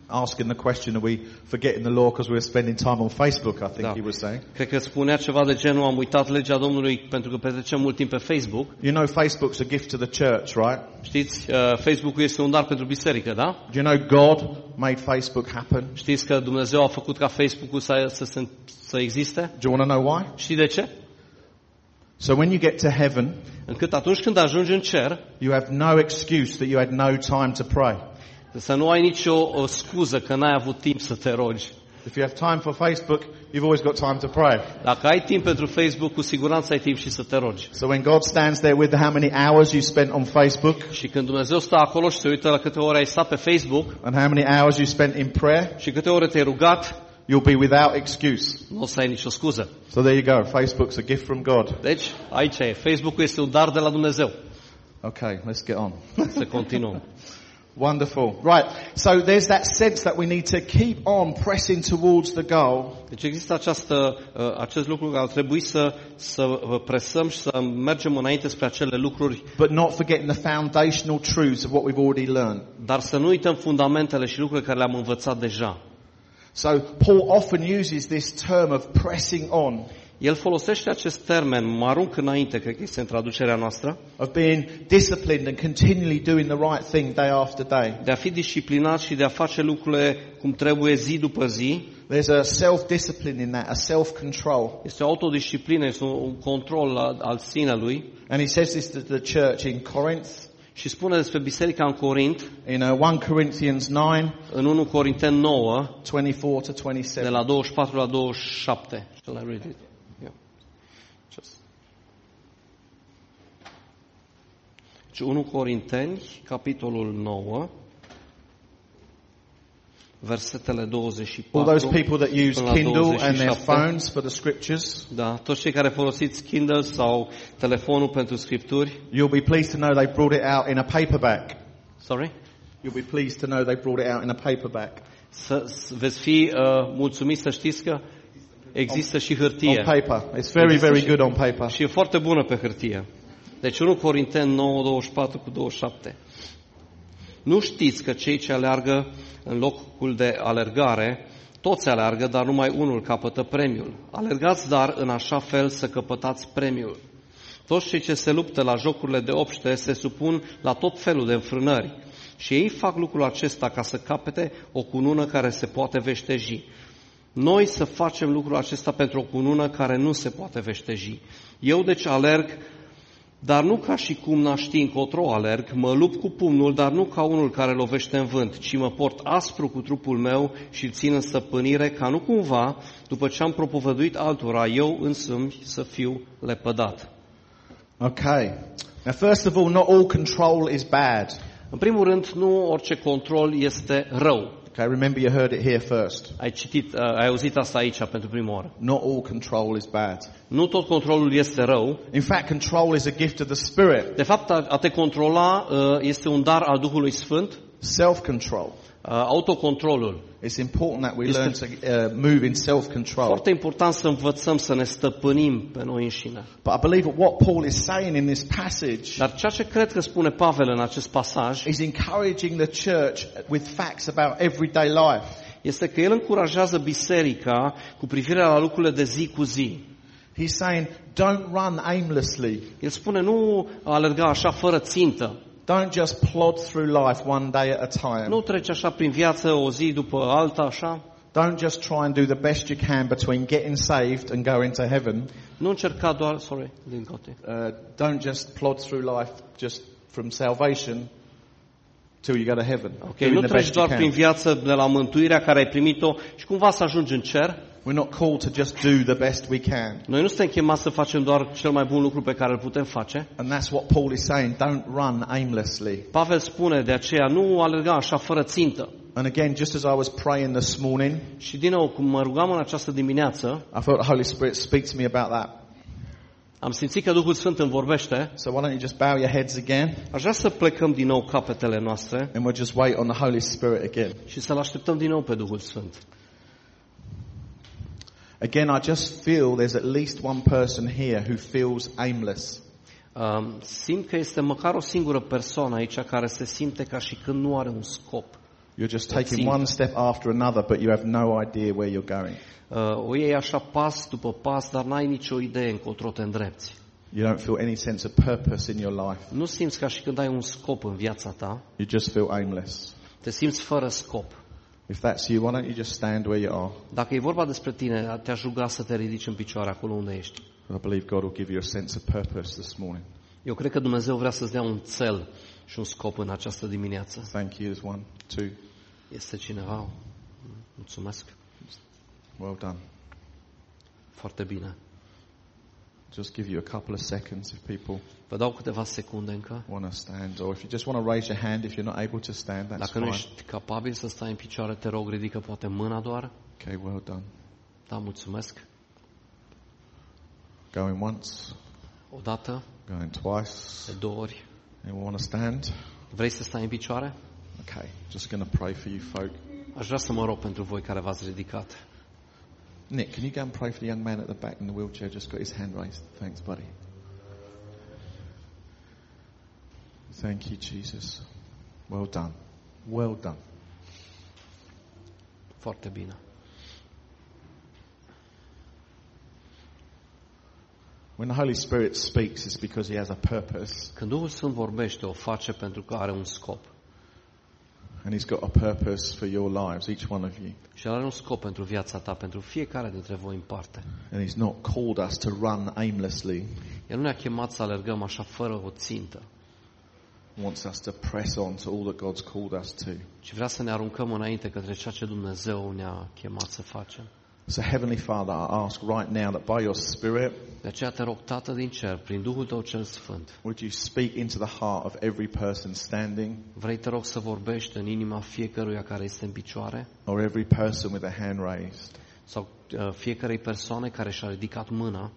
asking the question, are we forgetting the law because we're spending time on Facebook, I think Da. he was saying. Cred că spunea ceva de genul, am uitat legea Domnului pentru că petrecem mult timp pe Facebook. You know Facebook's a gift to the church, right? Știți, uh, Facebook-ul este un dar pentru biserică, da? Do you know God made Facebook happen? Știți că Dumnezeu a făcut ca Facebook-ul să, să, să, să existe? Do you want to know why? Știi de ce? So when you get to heaven, Încât atunci când ajungi în cer, you have no excuse that you had no time to pray. să nu ai nicio o scuză că n-ai avut timp să te rogi. If you have time for Facebook, you've always got time to pray. Dacă ai timp pentru Facebook, cu siguranță ai timp și să te rogi. So when God stands there with how many hours you spent on Facebook Și când Dumnezeu stă acolo și se uită la câte ore ai stat pe Facebook and how many hours you spent in prayer, și câte ore te-ai rugat, you'll be without excuse. nu o să ai nicio scuză. So there you go. Facebook's a gift from God. Deci, aici e. Facebook-ul este un dar de la Dumnezeu. Okay, let's get on. Să continuăm. Wonderful. Right. So there's that sense that we need to keep on pressing towards the goal. Deci există această, uh, acest lucru că ar trebui să, să presăm și să mergem înainte spre acele lucruri, But not forgetting the foundational truths of what we've already learned. dar să nu uităm fundamentele și lucrurile care le-am învățat deja. So Paul often uses this term of pressing on, El folosește acest termen, mă arunc înainte, cred că este în traducerea noastră, of being disciplined and continually doing the right thing day after day. de a fi disciplinat și de a face lucrurile cum trebuie zi după zi. There's a self-discipline in that, a self-control. Este o autodisciplină, este un, un control al, al sinelui. And he says this to the church in Corinth, Și spune despre biserica în Corint, in uh, First Corinthians nine, în unu Corinteni nouă, twenty-four to de twenty-seven. la douăzeci și patru la douăzeci și șapte. Shall I read it? Yeah. Just. Deci unu Corinteni, capitolul nouă, versetele douăzeci și All patru those people that use până la Kindle douăzeci și and their șapte. phones for the scriptures, Da, toți cei care folosiți Kindle sau telefonul pentru scripturi. you'll be pleased to know they brought it out in a paperback. Sorry? You'll be pleased to know they brought it out in a paperback. Să, să veți fi uh, mulțumiți să știți că există și hârtie. On paper. It's very, very good on paper. Și e foarte bună pe hârtie. Deci unu Corinteni nouă, douăzeci și patru cu douăzeci și șapte. Nu știți că cei ce aleargă în locul de alergare, toți aleargă, dar numai unul capătă premiul. Alergați, dar în așa fel să căpătați premiul. Toți cei ce se luptă la jocurile de obște se supun la tot felul de înfrânări. Și ei fac lucrul acesta ca să capete o cunună care se poate veșteji. Noi să facem lucrul acesta pentru o cunună care nu se poate veșteji. Eu deci alerg, dar nu ca și cum n-aș ști încotro alerg, mă lupt cu pumnul, dar nu ca unul care lovește în vânt, ci mă port aspru cu trupul meu și îl țin în stăpânire, ca nu cumva, după ce am propovăduit altora, eu însumi să fiu lepădat. Okay. Now, first of all, not all control is bad. În primul rând, nu orice control este rău. Okay, remember you heard it here first. Ai citit, ai auzit asta aici pentru prima oară. Not all control is bad. Nu tot controlul este rău. In fact, control is a gift of the Spirit. De fapt, a te controla este un dar al Duhului Sfânt. Self-control. Autocontrolul. It's important that we learn to uh, move in self-control. Foarte important să învățăm să ne stăpânim pe noi înșine. But I believe that what Paul is saying in this passage Dar ceea ce cred că spune Pavel în acest pasaj is encouraging the church with facts about everyday life. este că el încurajează biserica cu privire la lucrurile de zi cu zi. He's saying, don't run aimlessly. El spune nu alerga așa fără țintă. Don't just plod through life one day at a time. Nu treci așa prin viață o zi după alta așa. Don't just try and do the best you can between getting saved and going to heaven. Nu încerca doar, sorry, din cote. Uh, don't just plod through life just from salvation till you go to heaven. Okay, nu Doing the treci best you doar prin can. viață de la mântuirea care ai primit-o și cumva să ajungi în cer. We're not called to just do the best we can. Noi nu suntem chemați să facem doar cel mai bun lucru pe care îl putem face. And that's what Paul is saying. Don't run aimlessly. Pavel spune de aceea nu alerga așa fără țintă. And again, just as I was praying this morning, Și din nou, cum mă rugam în această dimineață, I felt the Holy Spirit speak to me about that. am simțit că Duhul Sfânt îmi vorbește. So why don't you just bow your heads again Aș vrea să plecăm din nou capetele noastre and we'll just wait on the Holy Spirit again. și să-L așteptăm din nou pe Duhul Sfânt. Again, I just feel there's at least one person here who feels aimless. Um, simt că este măcar o singură persoană aici care se simte ca și când nu are un scop. You're just taking one step after another, but you have no idea where you're going. Uh, o iei așa pas după pas, dar n-ai nicio idee încotro te îndrepți. You don't feel any sense of purpose in your life. Nu simți ca și când ai un scop în viața ta. You just feel aimless. Te simți fără scop. If that's you, why don't you just stand where you are? Dacă e vorba despre tine, te-aș ruga să te ridici în picioare acolo unde ești. I believe God will give you a sense of purpose this morning. Eu cred că Dumnezeu vrea să-ți dea un cel și un scop în această dimineață. Thank you. There's one, two. Este cineva? Mulțumesc. Well done. Foarte bine. Just give you a couple of seconds if people Vă dau câteva secunde încă. want to stand, or if you just want to raise your hand if you're not able to stand, that's Dacă nu fine. ești capabil să stai în picioare, te rog, ridică poate mâna doar. Okay, well done. Da, mulțumesc. Going once, O dată, going twice. de două ori. Anyone want to stand? Vrei să stai în picioare? Okay, just going to pray for you folk. Aș vrea să mă rog pentru voi care v-ați ridicat. Nick, can you go and pray for the young man at the back in the wheelchair? Just got his hand raised. Thanks, buddy. Thank you, Jesus. Well done. Well done. Foarte bine. When the Holy Spirit speaks, it's because he has a purpose. Când Duhul Sfânt vorbește, o face pentru că are un scop. And he's got a purpose for your lives, each one of you. Și El are un scop pentru viața ta, pentru fiecare dintre voi în parte. And he's not called us to run aimlessly. El nu ne-a chemat să alergăm așa fără o țintă, He wants us to press on to all that God's called us to. ci vrea să ne aruncăm înainte către ceea ce Dumnezeu ne-a chemat să facem. So Heavenly Father, I ask right now that by your Spirit, De aceea te rog, Tată din cer, prin Duhul Tău cel Sfânt, would you speak into the heart of every person standing, vrei, te rog, să vorbești în inima fiecăruia care este în picioare or every person with a hand raised. sau uh, fiecarei persoane care și-a ridicat mâna.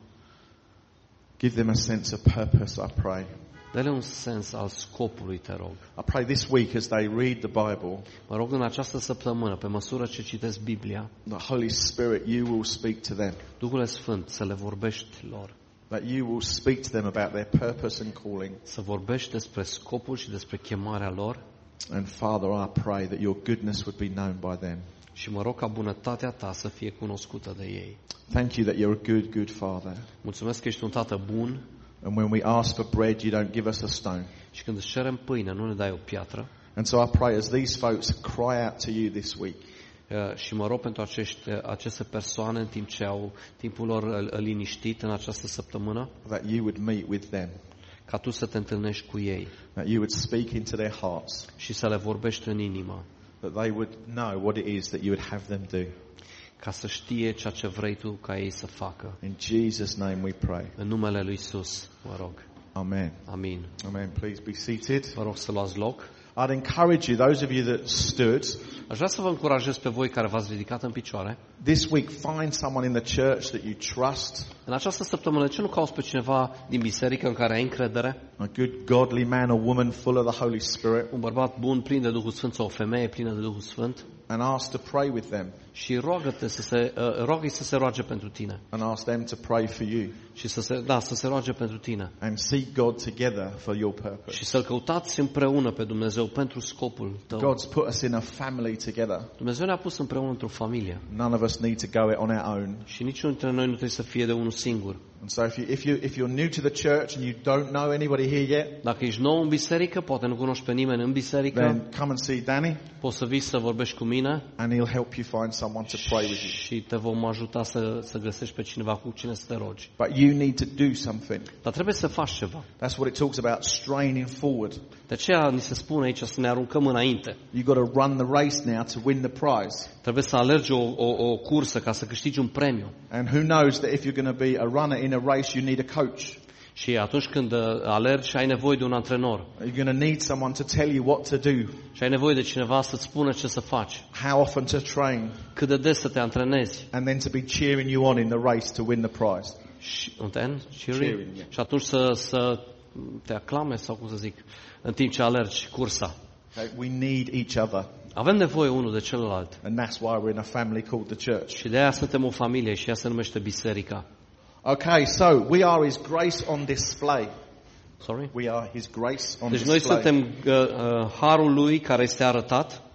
Give them a sense of purpose, I pray. Dă-le un sens al scopului, te rog. I pray this week as they read the Bible, Mă rog, în această săptămână, pe măsură ce citesc Biblia, the Holy Spirit, you will speak to them. Duhul Sfânt, să le vorbești lor, That you will speak to them about their purpose and calling. să vorbești despre scopul și despre chemarea lor. And Father, I pray that your goodness would be known by them. Și mă rog ca bunătatea ta să fie cunoscută de ei. Thank you that you're a good, good Father. Mulțumesc că ești un tată bun And when we ask for bread, you don't give us a stone. și când îți cerem pâine, nu ne dai o piatră. And so I pray as these folks cry out to you this week, Uh, Și mă rog pentru acești, aceste persoane în timp ce au timpul lor uh, liniștit în această săptămână, that you would meet with them, ca tu să te întâlnești cu ei that you would speak into their hearts, și să le vorbești în inimă, that they would know what it is that you would have them do. ca să știe ceea ce vrei tu ca ei să facă. In Jesus' name we pray. În numele lui Iisus, mă rog. Amen. Amin. Amen. Please be seated. Vă rog să luați loc. I'd encourage you, those of you that stood, Aș vrea să vă încurajez pe voi care v-ați ridicat în picioare. this week find someone in the church that you trust, În această săptămână, ce nu cauți pe cineva din biserică în care ai încredere? a good godly man or woman full of the Holy Spirit, Un bărbat bun, plin de Duhul Sfânt sau o femeie plină de Duhul Sfânt? and ask to pray with them, Și roagă-te să se, uh, roagă-i să se roage pentru tine. and ask them to pray for you, Și să se, da, să se roage pentru tine. and seek God together for your purpose. Și să-L căutați împreună pe Dumnezeu pentru scopul tău. God's put us in a family together. Dumnezeu ne-a pus împreună într-o familie. None of us need to go it on our own. Și niciunul dintre noi nu trebuie să fie de unul singur. And so if you, if you, if you're new to the church and you don't know anybody here yet, Dacă ești nou în biserică, poate nu cunoști pe nimeni în biserică, then come and see Danny, poți să vii să vorbești cu mine and he'll help you find someone to pray with you. și te vom ajuta să, să găsești pe cineva cu cine să te rogi. But you need to do something. Dar trebuie să faci ceva. That's what it talks about, straining forward. De aceea ni se spune aici să ne aruncăm înainte. You've got to run the race now to win the prize. Trebuie să alergi o, o, o cursă ca să câștigi un premiu. And who knows that if you're going to be a runner in a race, you need a coach. Și atunci când uh, alergi, ai nevoie de un antrenor. You're going to need someone to tell you what to do, Și ai nevoie de cineva să-ți spună ce să faci. how often to train, Cât de des să te antrenezi. and then to be cheering you on in the race to win the prize. Și, cheering? Cheering, yeah. Și atunci să, să te aclame sau cum să zic, în timp ce alergi cursa. Okay? We need each other. Avem nevoie unul de celălalt. And that's why we're in a family called the church. Și de aia suntem o familie și ea se numește biserica. Okay, so we are His grace on display. Sorry? We are His grace on Deci noi display. suntem uh, uh, harul lui care este arătat.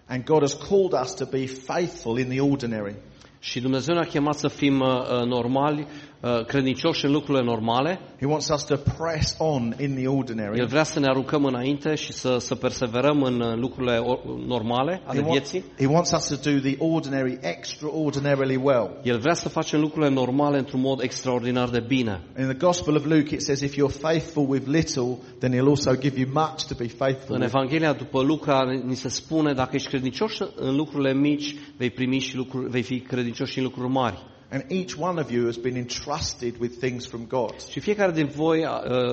And God has called us to be faithful in the ordinary. Și Dumnezeu ne-a chemat să fim uh, normali, uh, credincioși în lucrurile normale. He wants us to press on in the ordinary. El vrea să ne aruncăm înainte și să, să perseverăm în lucrurile normale ale He, wa- vieții. he wants us to do the ordinary extraordinarily well. El vrea să facem lucrurile normale într-un mod extraordinar de bine. In the Gospel of Luke it says if you're faithful with little, then he'll also give you much to be faithful În with. Evanghelia după Luca ni se spune, dacă ești credincios în lucrurile mici, vei primi și lucruri, vei fi credincios și în lucruri mari. And each one of you has been entrusted with things from God. Și fiecare din voi,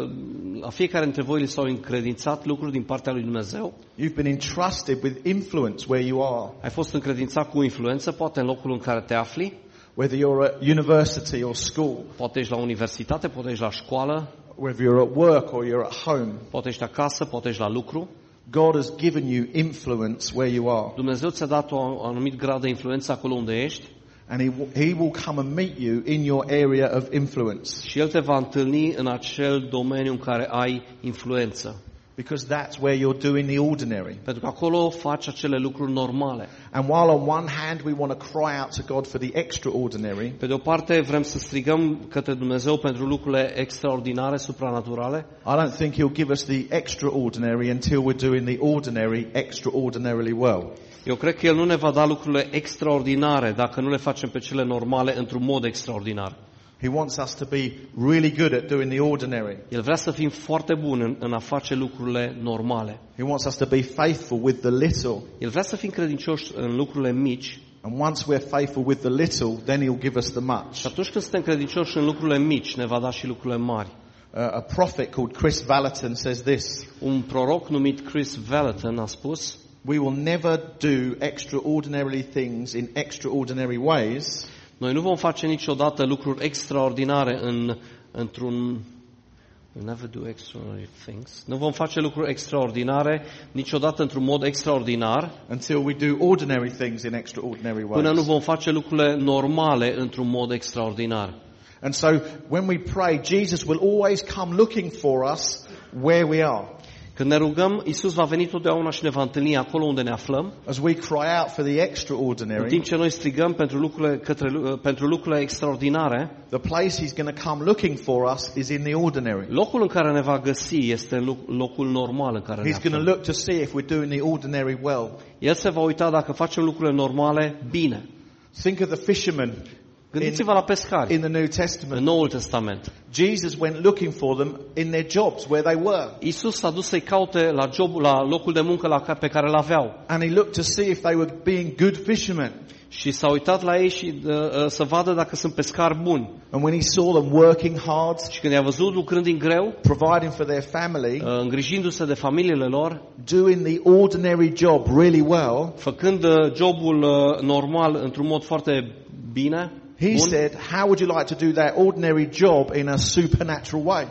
la fiecare dintre voi li s-au încredințat lucruri din partea lui Dumnezeu. You've been entrusted with influence where you are. Ai fost încredințat cu influență, poate în locul în care te afli, Whether you're at university or school, poate ești la universitate, poate ești la școală, whether you're at work or you're at home, poate ești acasă, poate ești la lucru. God has given you influence where you are. Dumnezeu ți-a dat un anumit grad de influență acolo unde ești And he, w- he will come and meet you in your area of influence. și El te va întâlni în acel domeniu în care ai influență. Because that's where you're doing the ordinary. Pentru că acolo faci acele lucruri normale. And while on one hand we want to cry out to God for the extraordinary, Pe de o parte vrem să strigăm către Dumnezeu pentru lucrurile extraordinare, supranaturale. I don't think he'll give us the extraordinary until we're doing the ordinary extraordinarily well. Eu cred că El nu ne va da lucrurile extraordinare dacă nu le facem pe cele normale într-un mod extraordinar. He wants us to be really good at doing the ordinary. El vrea să fim foarte buni în, în a face lucrurile normale. He wants us to be faithful with the little. El vrea să fim credincioși în lucrurile mici. And once we're faithful with the little, then he'll give us the much. Și atunci când suntem credincioși în lucrurile mici, ne va da și lucrurile mari. Uh, a prophet called Chris Vallotton says this: Un proroc numit Chris Vallotton a spus: we will never do extraordinary things in extraordinary ways noi nu vom face niciodată lucruri extraordinare în, într-un... We'll never do extraordinary things. Nu vom face lucruri extraordinare niciodată într-un mod extraordinar until we do ordinary things in extraordinary ways. până nu vom face lucrurile normale într-un mod extraordinar. And so when we pray, Jesus will always come looking for us where we are. Când ne rugăm, Iisus va veni totdeauna și ne va întâlni acolo unde ne aflăm. As we cry out for the În extraordinary, timp ce noi strigăm pentru lucrurile, către, pentru lucrurile extraordinare, the place he's going to come looking for us is in the ordinary. locul în care ne va găsi este loc- locul normal în care ne He's going to aflăm. look to see if we're doing the ordinary well. El se va uita dacă facem lucrurile normale bine. Think of the fishermen Gândiți-vă la pescari in the New în Testament. Noul Testament. Jesus went looking for them in their jobs where they were. Iisus s-a dus să-i caute la job, la locul de muncă la ca- pe care îl aveau. And he looked to see if they were being good fishermen. Și s-a uitat la ei și uh, uh, să vadă dacă sunt pescari buni. And when he saw them working hard, Și când i-a văzut lucrând din greu, providing for their family, uh, îngrijindu-se de familiile lor, doing the ordinary job really well, făcând uh, jobul uh, normal într-un mod foarte bine, he bun, said, how would you like to do that ordinary job in a supernatural way?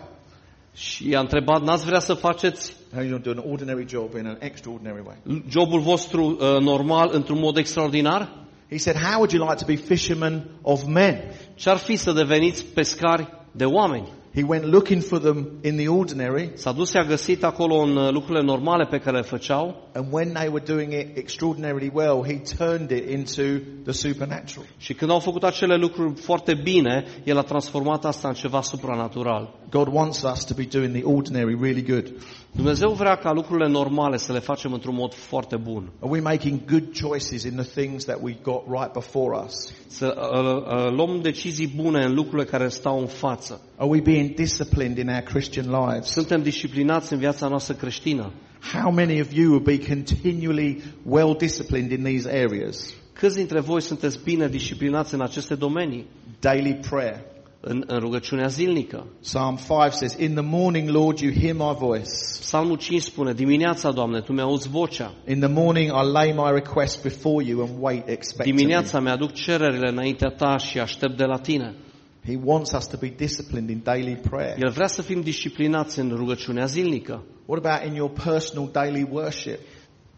și i-a întrebat, n-ați vrea să faceți How you do an ordinary job in an extraordinary way? jobul vostru uh, normal într-un mod extraordinar? He said, how would you like to be fishermen of men? Ce-ar fi să deveniți pescari de oameni? He went looking for them in the ordinary, S-a dus și a găsit acolo în uh, lucrurile normale pe care le făceau and when they were doing it extraordinarily well, he turned it into the supernatural. și când au făcut acele lucruri foarte bine, El a transformat asta în ceva supranatural. God wants us to be doing the ordinary really good. Dumnezeu vrea ca lucrurile normale să le facem într-un mod foarte bun. Are we making good choices in the things that we got right before us? Să uh, uh, luăm decizii bune în lucrurile care stau în față. Are we being disciplined in our Christian lives? Suntem disciplinați în viața noastră creștină. How many of you will be continually well disciplined in these areas? Câți dintre voi sunteți bine disciplinați în aceste domenii? Daily prayer. În, în rugăciunea zilnică. Psalm five says, in the morning, Lord, you hear my voice. Psalmul cinci spune, dimineața, Doamne, Tu mi-auzi vocea. In the morning, I lay my request before you and wait expectantly. Dimineața mi-aduc cererile înaintea Ta și aștept de la Tine. He wants us to be disciplined in daily prayer. El vrea să fim disciplinați în rugăciunea zilnică. What about in your personal daily worship?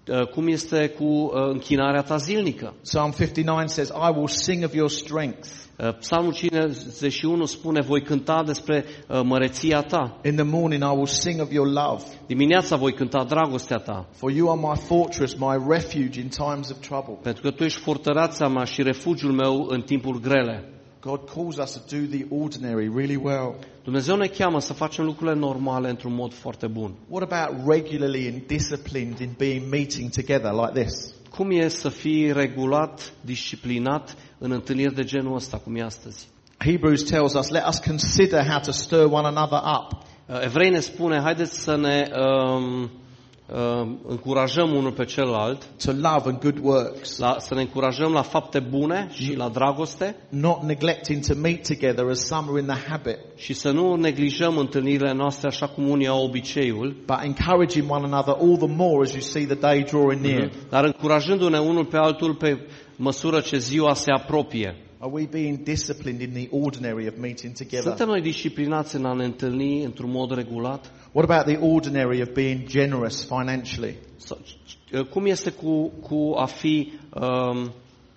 Uh, cum este cu uh, închinarea ta zilnică? Psalm fifty-nine says, I will sing of your strength. Uh, Psalmul cincizeci și unu spune, voi cânta despre uh, măreția ta. In the morning I will sing of your love. Dimineața voi cânta dragostea ta. For you are my fortress, my refuge in times of trouble. Pentru că tu ești fortăreața mea și refugiul meu în timpuri grele. God calls us to do the ordinary really well. Dumnezeu ne cheamă să facem lucrurile normale într-un mod foarte bun. What about regularly and disciplined in being meeting together like this? Cum e să fii regulat, disciplinat în întâlniri de genul ăsta, cum e astăzi? Hebrews tells us, let us consider how to stir one another up. Evrei ne spune, haideți să ne um, um, încurajăm unul pe celălalt, To love and good works, la, să ne încurajăm la fapte bune și la dragoste not neglecting to meet together as some are in the habit, și să nu neglijăm întâlnirile noastre așa cum unii au obiceiul, but encouraging one another all the more as you see the day drawing near. dar încurajându-ne unul pe altul pe măsură ce ziua se apropie. Are we being disciplined in the ordinary of meeting together? Suntem noi disciplinați în a ne întâlni într-un mod regulat? What about the ordinary of being generous financially? Sau, cum este cu, cu a fi um,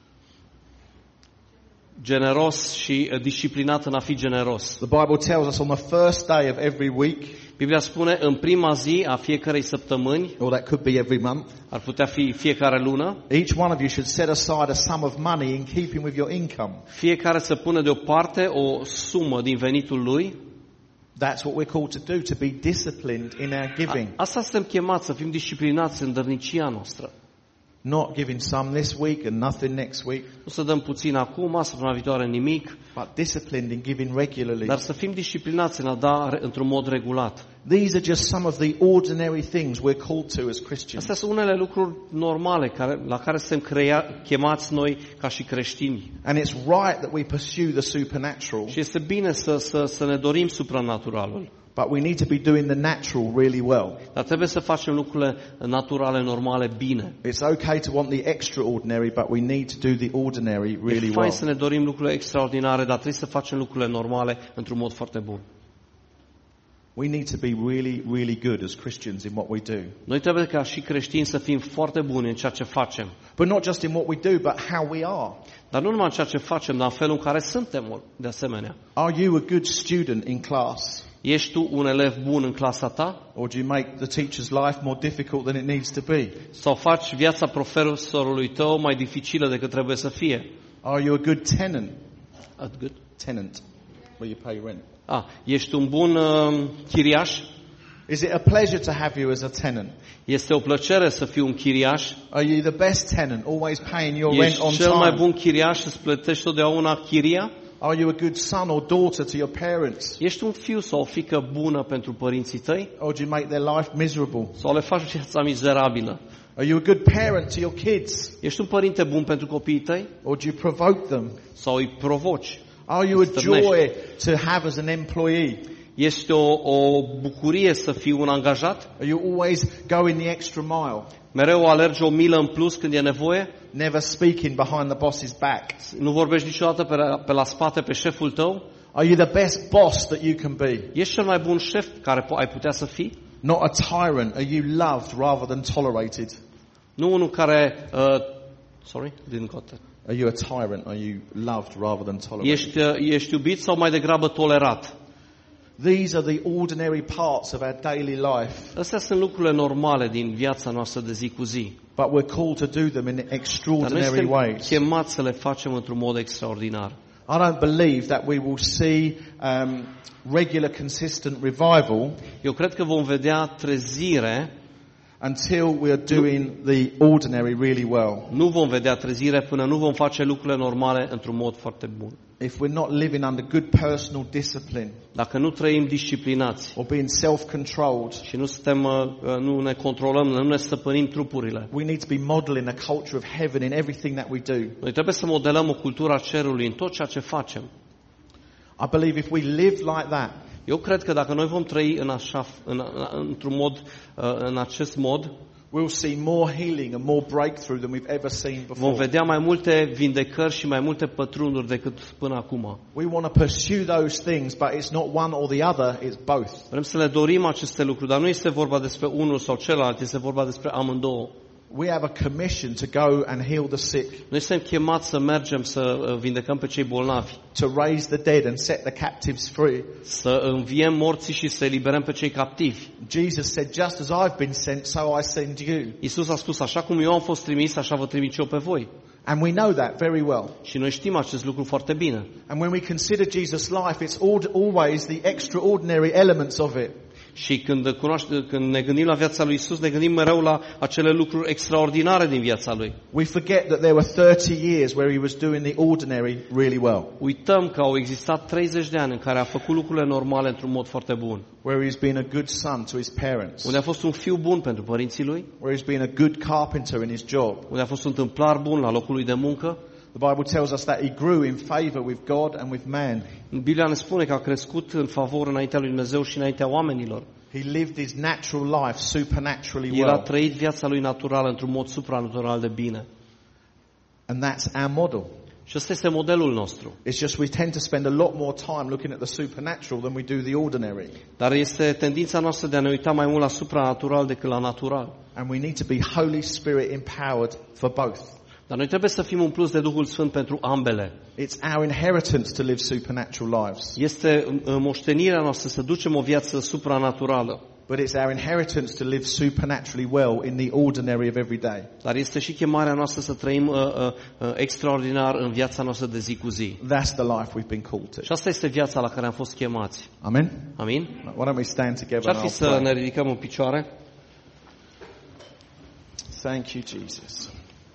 generos și uh, disciplinat în a fi generos? The Bible tells us on the first day of every week, Biblia spune în prima zi a fiecarei săptămâni, or that could be every month, ar putea fi fiecare lună, each one of you should set aside a sum of money in keeping with your income. fiecare să pună deoparte o sumă din venitul lui. That's what we're called to do, to be disciplined in our giving. A, asta suntem chemați, să fim disciplinați în dărnicia noastră. Not giving some this week and nothing next week, Nu să dăm puțin acum, săptămâna viitoare nimic, but disciplined in giving regularly. dar să fim disciplinați în a da într-un mod regulat. These are just some of the ordinary things we're called to as Christians. Astea sunt unele lucruri normale care, la care suntem crea, chemați noi ca și creștini. And it's right that we pursue the supernatural, Și este bine să, să, să ne dorim supranaturalul. but we need to be doing the natural really well. Dar trebuie să facem lucrurile naturale, normale, bine. It's okay to want the extraordinary, but we need to do the ordinary really E fain well. să ne dorim lucrurile extraordinare, dar trebuie să facem lucrurile normale într-un mod foarte bun. We need to be really, really good as Christians in what we do. Noi trebuie ca și creștini să fim foarte buni în ceea ce facem. But not just in what we do, but how we are. Dar nu numai în ceea ce facem, dar în felul în care suntem de asemenea. Are you a good student in class? Ești tu un elev bun în clasa ta? Or do you make the teacher's life more difficult than it needs to be? Sau faci viața profesorului tău mai dificilă decât trebuie să fie? Are you a good tenant? At good. Tenant, where you pay rent. Ah, ești un bun uh, chiriaș? Is it a pleasure to have you as a tenant? Este o plăcere să fii un chiriaș? Are you the best tenant, always paying your rent on Ești cel mai time? bun chiriaș și îți plătești totdeauna chiria? Are you a good son or daughter to your parents? Ești un fiu sau o fiică bună pentru părinții tăi? Or do you make their life miserable? Sau le faci viața mizerabilă? Are you a good parent to your kids? Ești un părinte bun pentru copiii tăi? Or do you provoke them? Sau îi provoci? Are you a Stârnești? joy to have as an employee? Este o, o bucurie să fii un angajat? Are you always going the extra mile? Mereu alergi o milă în plus când e nevoie? Never speaking behind the boss's back? Nu vorbești niciodată pe la, pe la spate pe șeful tău? Are you the best boss that you can be? Ești cel mai bun șef care po- ai putea să fii? Not a tyrant. Are you loved rather than tolerated? Nu unul care... Uh, sorry, didn't got that. Are you a tyrant? Are you loved rather than tolerated? Ești, uh, ești iubit sau mai degrabă tolerat? These are the ordinary parts of our daily life, Astea sunt lucrurile normale din viața noastră de zi cu zi. but we're called to do them in Dar noi extraordinary suntem ways. chemați să le facem într-un mod extraordinar. I don't believe that we will see um, regular, consistent revival Eu cred că vom vedea trezire, until we are doing the ordinary really well. nu vom vedea trezire până nu vom face lucrurile normale într-un mod foarte bun. If we're not living under good personal discipline Dacă nu trăim disciplinați or being self-controlled, și nu suntem, uh, nu ne controlăm, nu ne stăpânim trupurile. we need to be modeling a culture of heaven in everything that we do. Noi trebuie să modelăm o cultură a cerului în tot ceea ce facem. I believe if we live like that, Eu cred că dacă noi vom trăi în așa, în, într-un mod, uh, în acest mod, we'll see more healing and more breakthrough than we've ever seen vom before. vedea mai multe vindecări și mai multe pătrunduri decât până acum. We want to pursue those things, but it's not one or the other, it's both. Vrem să le dorim aceste lucruri, dar nu este vorba despre unul sau celălalt, este vorba despre amândouă. We have a commission to go and heal the sick, Noi suntem chemați să mergem să uh, vindecăm pe cei bolnavi, to raise the dead and set the captives free. să înviem morții și să eliberăm pe cei captivi. Jesus said, just as I've been sent, so I send you. Iisus a spus, așa cum eu am fost trimis, așa vă trimit și eu pe voi. And we know that very well. Și noi știm acest lucru foarte bine. And when we consider Jesus' life, it's all, always the extraordinary elements of it. Și când, cunoaște, când ne gândim la viața lui Iisus, ne gândim mereu la acele lucruri extraordinare din viața lui. We forget that there were thirty years where he was doing the ordinary really well. Uităm că au existat treizeci de ani în care a făcut lucrurile normale într-un mod foarte bun. Where he's been a good son to his parents. Unde a fost un fiu bun pentru părinții lui. Where he's been a good carpenter in his job. Unde a fost un tâmplar bun la locul lui de muncă. The Bible tells us that he grew in favor with God and with man. Biblia ne spune că a crescut în favor înaintea lui Dumnezeu și înaintea oamenilor. He lived his natural life supernaturally El a well. trăit viața lui naturală într-un mod supranatural de bine. And that's our model. Și ăsta este modelul nostru. It's just we tend to spend a lot more time looking at the supernatural than we do the ordinary. Dar este tendința noastră de a ne uita mai mult la supranatural decât la natural. And we need to be Holy Spirit empowered for both. Dar noi trebuie să fim umpluți de Duhul Sfânt pentru ambele. It's our inheritance to live supernatural lives. Este moștenirea noastră să ducem o viață supranaturală. But it's our inheritance to live supernaturally well in the ordinary of every day. Dar este și chemarea noastră să trăim uh, uh, uh, extraordinar în viața noastră de zi cu zi. That's the life we've been called to. Și asta este viața la care am fost chemați. Amen? Amin? Why don't we stand together Ce-ar and fi I'll să pray. ne ridicăm în picioare? Thank you, Jesus.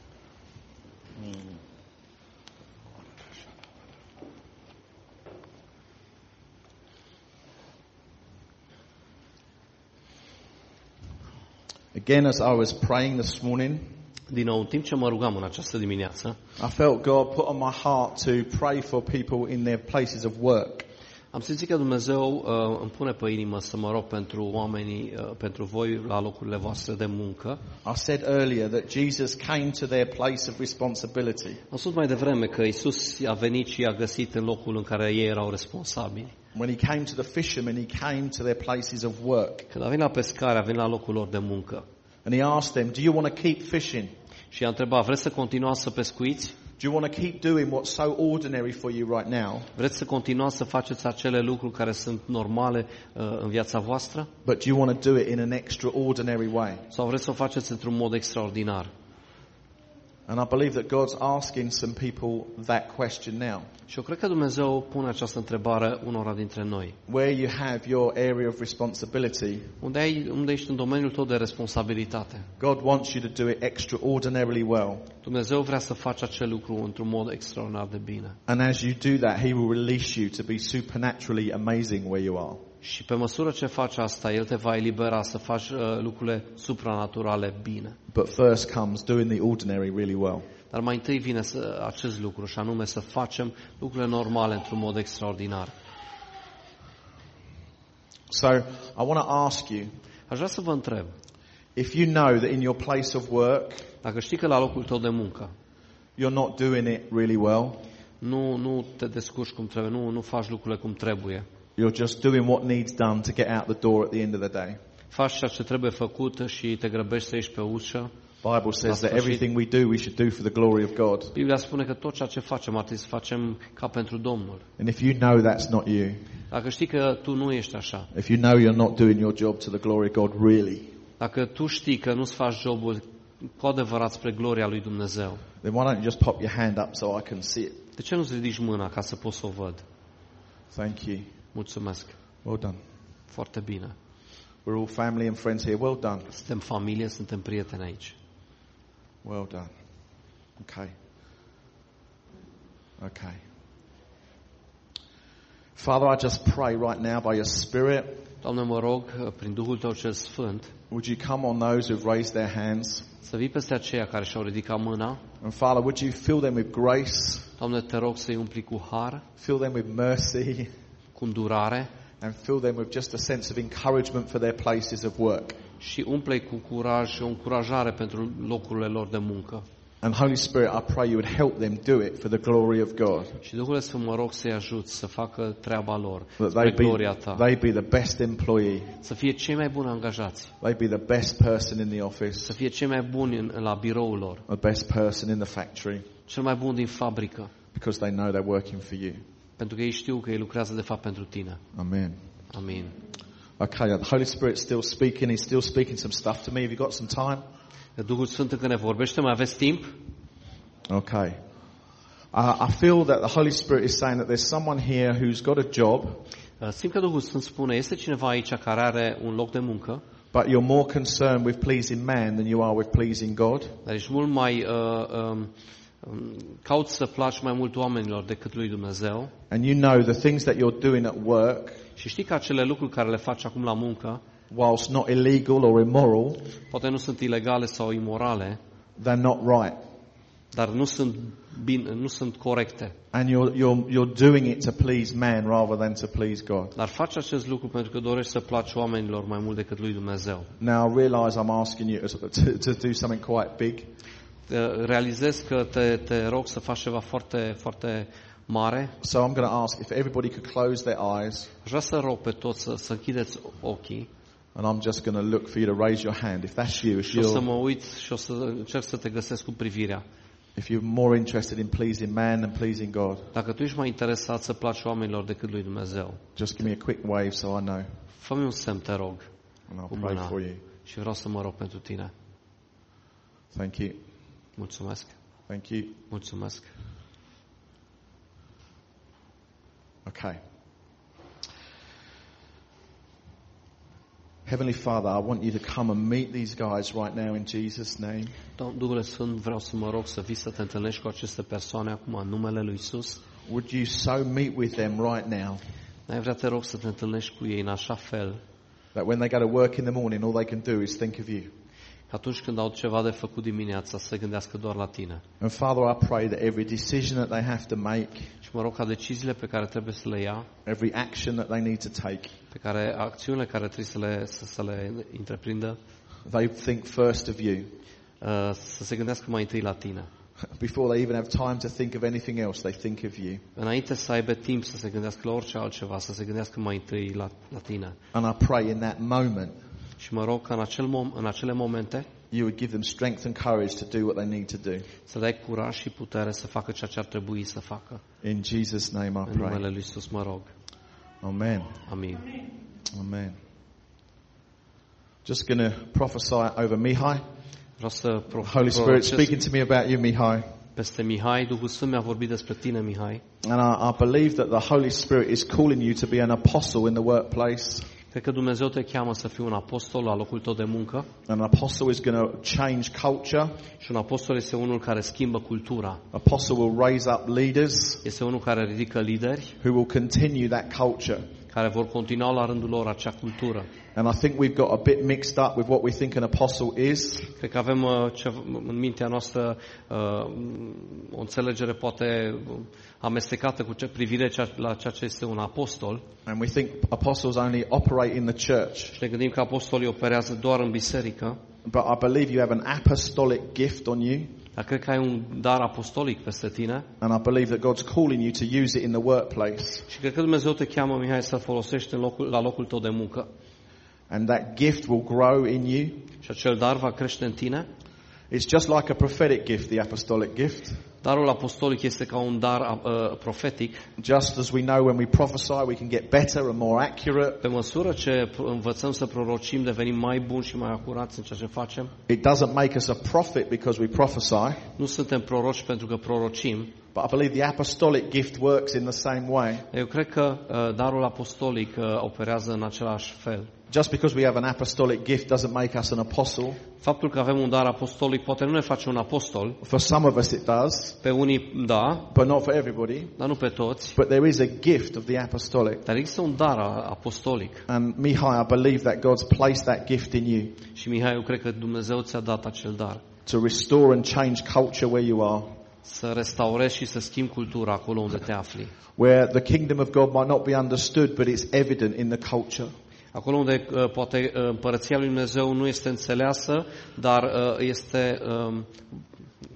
Again, as I was praying this morning, Din nou, în timp ce mă rugam în această dimineață, I felt God put on my heart to pray for people in their places of work. am simțit că Dumnezeu uh, îmi pune pe inimă să mă rog pentru oamenii, uh, pentru voi la locurile voastre de muncă. I said earlier that Jesus came to their place of responsibility. Am spus mai devreme că Iisus a venit și i-a găsit în locul în care ei erau responsabili. When he came to the fishermen, he came to their places of work. Când a venit la pescare, a venit la locul lor de muncă. And he asked them, do you want to keep fishing? Și i-a întrebat, vreți să continuați să pescuiți? Do you want to keep doing what's so ordinary for you right now? Vreți să continuați să faceți acele lucruri care sunt normale uh, în viața voastră? But do you want to do it in an extraordinary way? Sau vreți să o faceți într-un mod extraordinar? And I believe that God's asking some people that question now. Și eu cred că Dumnezeu pune această întrebare unora dintre noi. Where you have your area of responsibility, Unde, ai, unde ești în domeniul tău de responsabilitate? God wants you to do it extraordinarily well. Dumnezeu vrea să faci acel lucru într-un mod extraordinar de bine. And as you do that, He will release you to be supernaturally amazing where you are. Și pe măsură ce faci asta, El te va elibera să faci uh, lucrurile supranaturale bine. But first comes doing the ordinary really well. Dar mai întâi vine să, acest lucru, și anume să facem lucrurile normale într-un mod extraordinar. So, I want to ask you, Aș vrea să vă întreb, if you know that in your place of work, dacă știi că la locul tău de muncă you're not doing it really well, nu, nu te descurci cum trebuie, nu, nu faci lucrurile cum trebuie, you're just doing what needs done to get out the door at the end of the day. faci ceea ce trebuie făcut și te grăbești să ieși pe ușă. Bible says that everything we do, we should do for the glory of God. Biblia spune că tot ceea ce facem ar trebui să facem ca pentru Domnul. And if you know that's not you, Dacă știi că tu nu ești așa, if you know you're not doing your job to the glory of God really, dacă tu știi că nu-ți faci jobul cu adevărat spre gloria lui Dumnezeu, then why don't you just pop your hand up so I can see it? de ce nu-ți ridici mâna ca să poți să o văd? Thank you. Mulțumesc. Well done. Foarte bine. We're all family and friends here. Well done. Suntem familie, suntem prieteni aici. Well done. Okay. Okay. Father, I just pray right now by your Spirit, Doamne, mă rog, prin Duhul Tău cel Sfânt, would you come on those who've raised their hands? să vii peste aceia care și-au ridicat mâna. And Father, would you fill them with grace, Doamne, te rog să-i umpli cu har, fill them with mercy, cu îndurare and fill them with just a sense of encouragement for their places of work. și umple-i cu curaj și o încurajare pentru locurile lor de muncă. And Holy Spirit, I pray you would help them do it for the glory of God. Și Duhul Sfânt mă rog să-i ajut să facă treaba lor, That spre they be, gloria ta. they be the best employee. Să fie cei mai buni angajați, They be the best person in the office. să fie cei mai buni în, la biroul lor, The best person in the factory. cel mai bun din fabrică, Because they know they're working for you. pentru că ei știu că ei lucrează de fapt pentru tine. Amen. Amin. Okay, the Holy Spirit's still speaking. He's still speaking some stuff to me. Have you got some time? Duhul Sfânt încă ne vorbește, mai aveți timp? Okay. Uh, I feel that the Holy Spirit is saying that there's someone here who's got a job, Simt că Duhul Sfânt spune, este cineva aici care are un loc de muncă, but you're more concerned with pleasing man than you are with pleasing God. dar ești mult mai uh, um, um, cauți să placi mai mult oamenilor decât lui Dumnezeu. And you know the things that you're doing at work, Și știi că acele lucruri care le faci acum la muncă, whilst not illegal or immoral, poate nu sunt ilegale sau imorale, they're not right. dar nu sunt bine, nu sunt corecte. And you're, you're, you're doing it to please man rather than to please God. Dar faci acest lucru pentru că dorești să placi oamenilor mai mult decât lui Dumnezeu. Now I realise I'm asking you to, to, to do something quite big. Realizez că te, te rog să faci ceva foarte, foarte mare. So I'm going to ask if everybody could close their eyes. Aș vrea să rog pe toți să, să închideți ochii. And I'm just going to look for you to raise your hand. If that's you, if Și o să you're, mă uit și o să încerc să te găsesc cu privirea. if you're more interested in pleasing man than pleasing God, Dacă tu ești mai interesat să placi oamenilor decât lui Dumnezeu, just give me a quick wave so I know. fă-mi un semn, te rog, And I'll cu pray mâna. for you. Și vreau să mă rog pentru tine. Thank you. Mulțumesc. Thank you. Mulțumesc. Okay. Heavenly Father, I want you to come and meet these guys right now in Jesus' name. Duhule Sfânt, vreau să mă rog să vii să te întâlnești cu aceste persoane acum în numele lui Isus. Would you so meet with them right now Ai vrea, te rog, să te întâlnești cu ei în așa fel that when they go to work in the morning, all they can do is think of you? că atunci când au ceva de făcut dimineața să se gândească doar la tine. And Father, I pray that every decision that they have to make, Și mă rog ca deciziile pe care trebuie să le ia, every action that they need to take, pe care acțiunile care trebuie să le, să, să le întreprindă, they think first of you. uh, să se gândească mai întâi la tine. Before they even have time to think of anything else, they think of you. Înainte să aibă timp să se gândească la orice altceva, să se gândească mai întâi la, la tine. And I pray in that moment, Și mă rog ca în, acel mom- în acele momente you would give them strength and courage to do what they need to do. să dai curaj și putere să facă ceea ce ar trebui să facă. In Jesus' name I În numele pray. lui Iisus mă rog. Amen. Amin. Amen. Just going to prophesy over Mihai. Vreau să pro- Holy Spirit prorocesc speaking to me about you, Mihai. peste Mihai. Duhul Sfânt mi-a vorbit despre tine, Mihai. And I, I believe that the Holy Spirit is calling you to be an apostle in the workplace. Cred că Dumnezeu te cheamă să fii un apostol la locul tău de muncă. An apostle is going to change culture. Și un apostol este unul care schimbă cultura. Apostle will raise up leaders Este unul care ridică lideri, who will continue that culture. care vor continua la rândul lor acea cultură. And I think we've got a bit mixed up with what we think an apostle is. Cred că avem uh, ceva, în mintea noastră uh, o înțelegere poate amestecată cu ce privire cea, la ceea ce este un apostol. And we think apostles only operate in the church. Și ne gândim că apostolii operează doar în biserică. But I believe you have an apostolic gift on you. Dar cred că ai un dar apostolic peste tine. And I believe that God's calling you to use it in the workplace. Și cred că Dumnezeu te cheamă, Mihai, să folosești în locul, la locul tău de muncă. And that gift will grow in you. Și acel dar va crește în tine. It's just like a prophetic gift, the apostolic gift. Darul apostolic este ca un dar uh, profetic. Just as we know when we prophesy, we can get better and more accurate. Pe măsură ce învățăm să prorocim, devenim mai buni și mai acurați în ceea ce facem. It doesn't make us a prophet because we prophesy, Nu suntem proroci pentru că prorocim. but I believe the apostolic gift works in the same way. Eu cred că uh, darul apostolic uh, operează în același fel. Just because we have an apostolic gift doesn't make us an apostle. Faptul că avem un dar apostolic poate nu ne face un apostol. For some of us it does, Pe unii da, but not for everybody. dar nu pe toți. But there is a gift of the apostolic. Dar există un dar apostolic. And Mihai, I believe that God's placed that gift in you Și Mihai, eu cred că Dumnezeu ți-a dat acel dar. to restore and change culture where you are, Să restaurezi și să schimbi cultura acolo unde te afli. where the kingdom of God might not be understood, but it's evident in the culture. Acolo unde uh, poate uh, împărăția lui Dumnezeu nu este înțeleasă, dar uh, este um,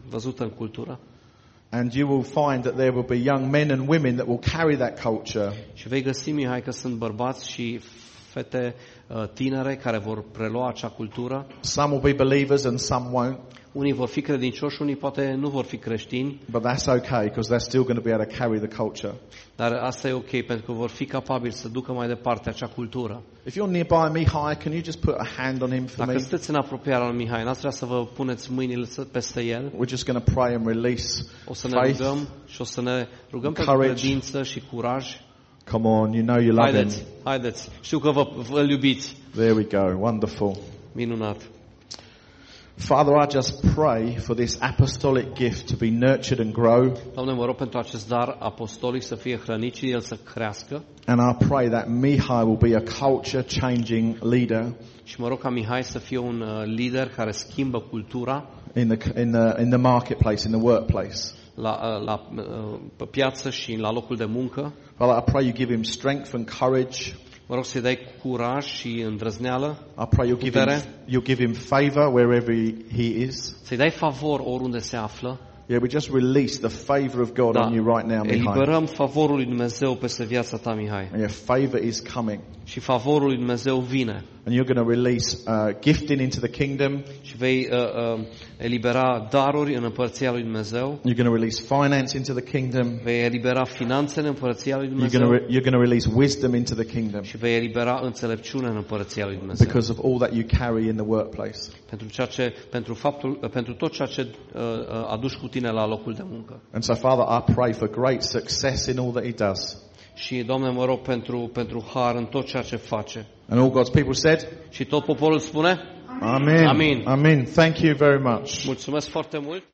văzută în cultură. And you will find that there will be young men and women that will carry that culture. Și vei găsi, Mihai, că sunt bărbați și fete uh, tinere care vor prelua acea cultură. Some will be believers and some won't. Unii vor fi credincioși, unii poate nu vor fi creștini. But that's okay because they're still going to be able to carry the culture. Dar asta e ok, pentru că vor fi capabili să ducă mai departe acea cultură. If you're nearby Mihai, can you just put a hand on him for Dacă me? sunteți în apropierea lui Mihai, n-ați vrea să vă puneți mâinile peste el? We're just going to pray and release O să ne faith. rugăm și o să ne rugăm pentru courage. credință și curaj. Come on, you know you love him. Haideți, haideți. Știu că vă, vă iubiți. There we go. Wonderful. Minunat. Father, I just pray for this apostolic gift to be nurtured and grow. Doamne, mă rog pentru acest dar apostolic să fie hrănit și el să crească. And I pray that Mihai will be a culture changing leader Și mă rog ca Mihai să fie un uh, lider care schimbă cultura in the in the in the marketplace, in the workplace. la, uh, la uh, pe piață și la locul de muncă. Father, I pray you give him strength and courage. Mă rog să-i dai curaj și îndrăzneală, I pray you give him putere. you give him favor wherever he is. Să-i dai favor oriunde se află. Yeah, we just release the favor of God Da, on you right now, Mihai. eliberăm favorul lui Dumnezeu peste viața ta, Mihai. And your favor is coming. Și favorul lui Dumnezeu vine. And you're going to release uh, gifting into the kingdom. Și vei uh, uh, elibera daruri în împărăția lui Dumnezeu. You're going to release finance into the kingdom. Vei elibera finanțe în împărăția lui You're Dumnezeu. going to re- you're going to release wisdom into the kingdom Și vei elibera înțelepciune în împărăția lui Dumnezeu. because of all that you carry in the workplace. Pentru ceea ce, pentru faptul, uh, pentru tot ceea ce uh, uh, aduci cu tine la locul de muncă. And so, Father, I pray for great success in all that he does. Și, Doamne, mă rog pentru, pentru har în tot ceea ce face. And all God's people said, Și tot poporul spune? Amen. Amin. Amen. Thank you very much. Mulțumesc foarte mult!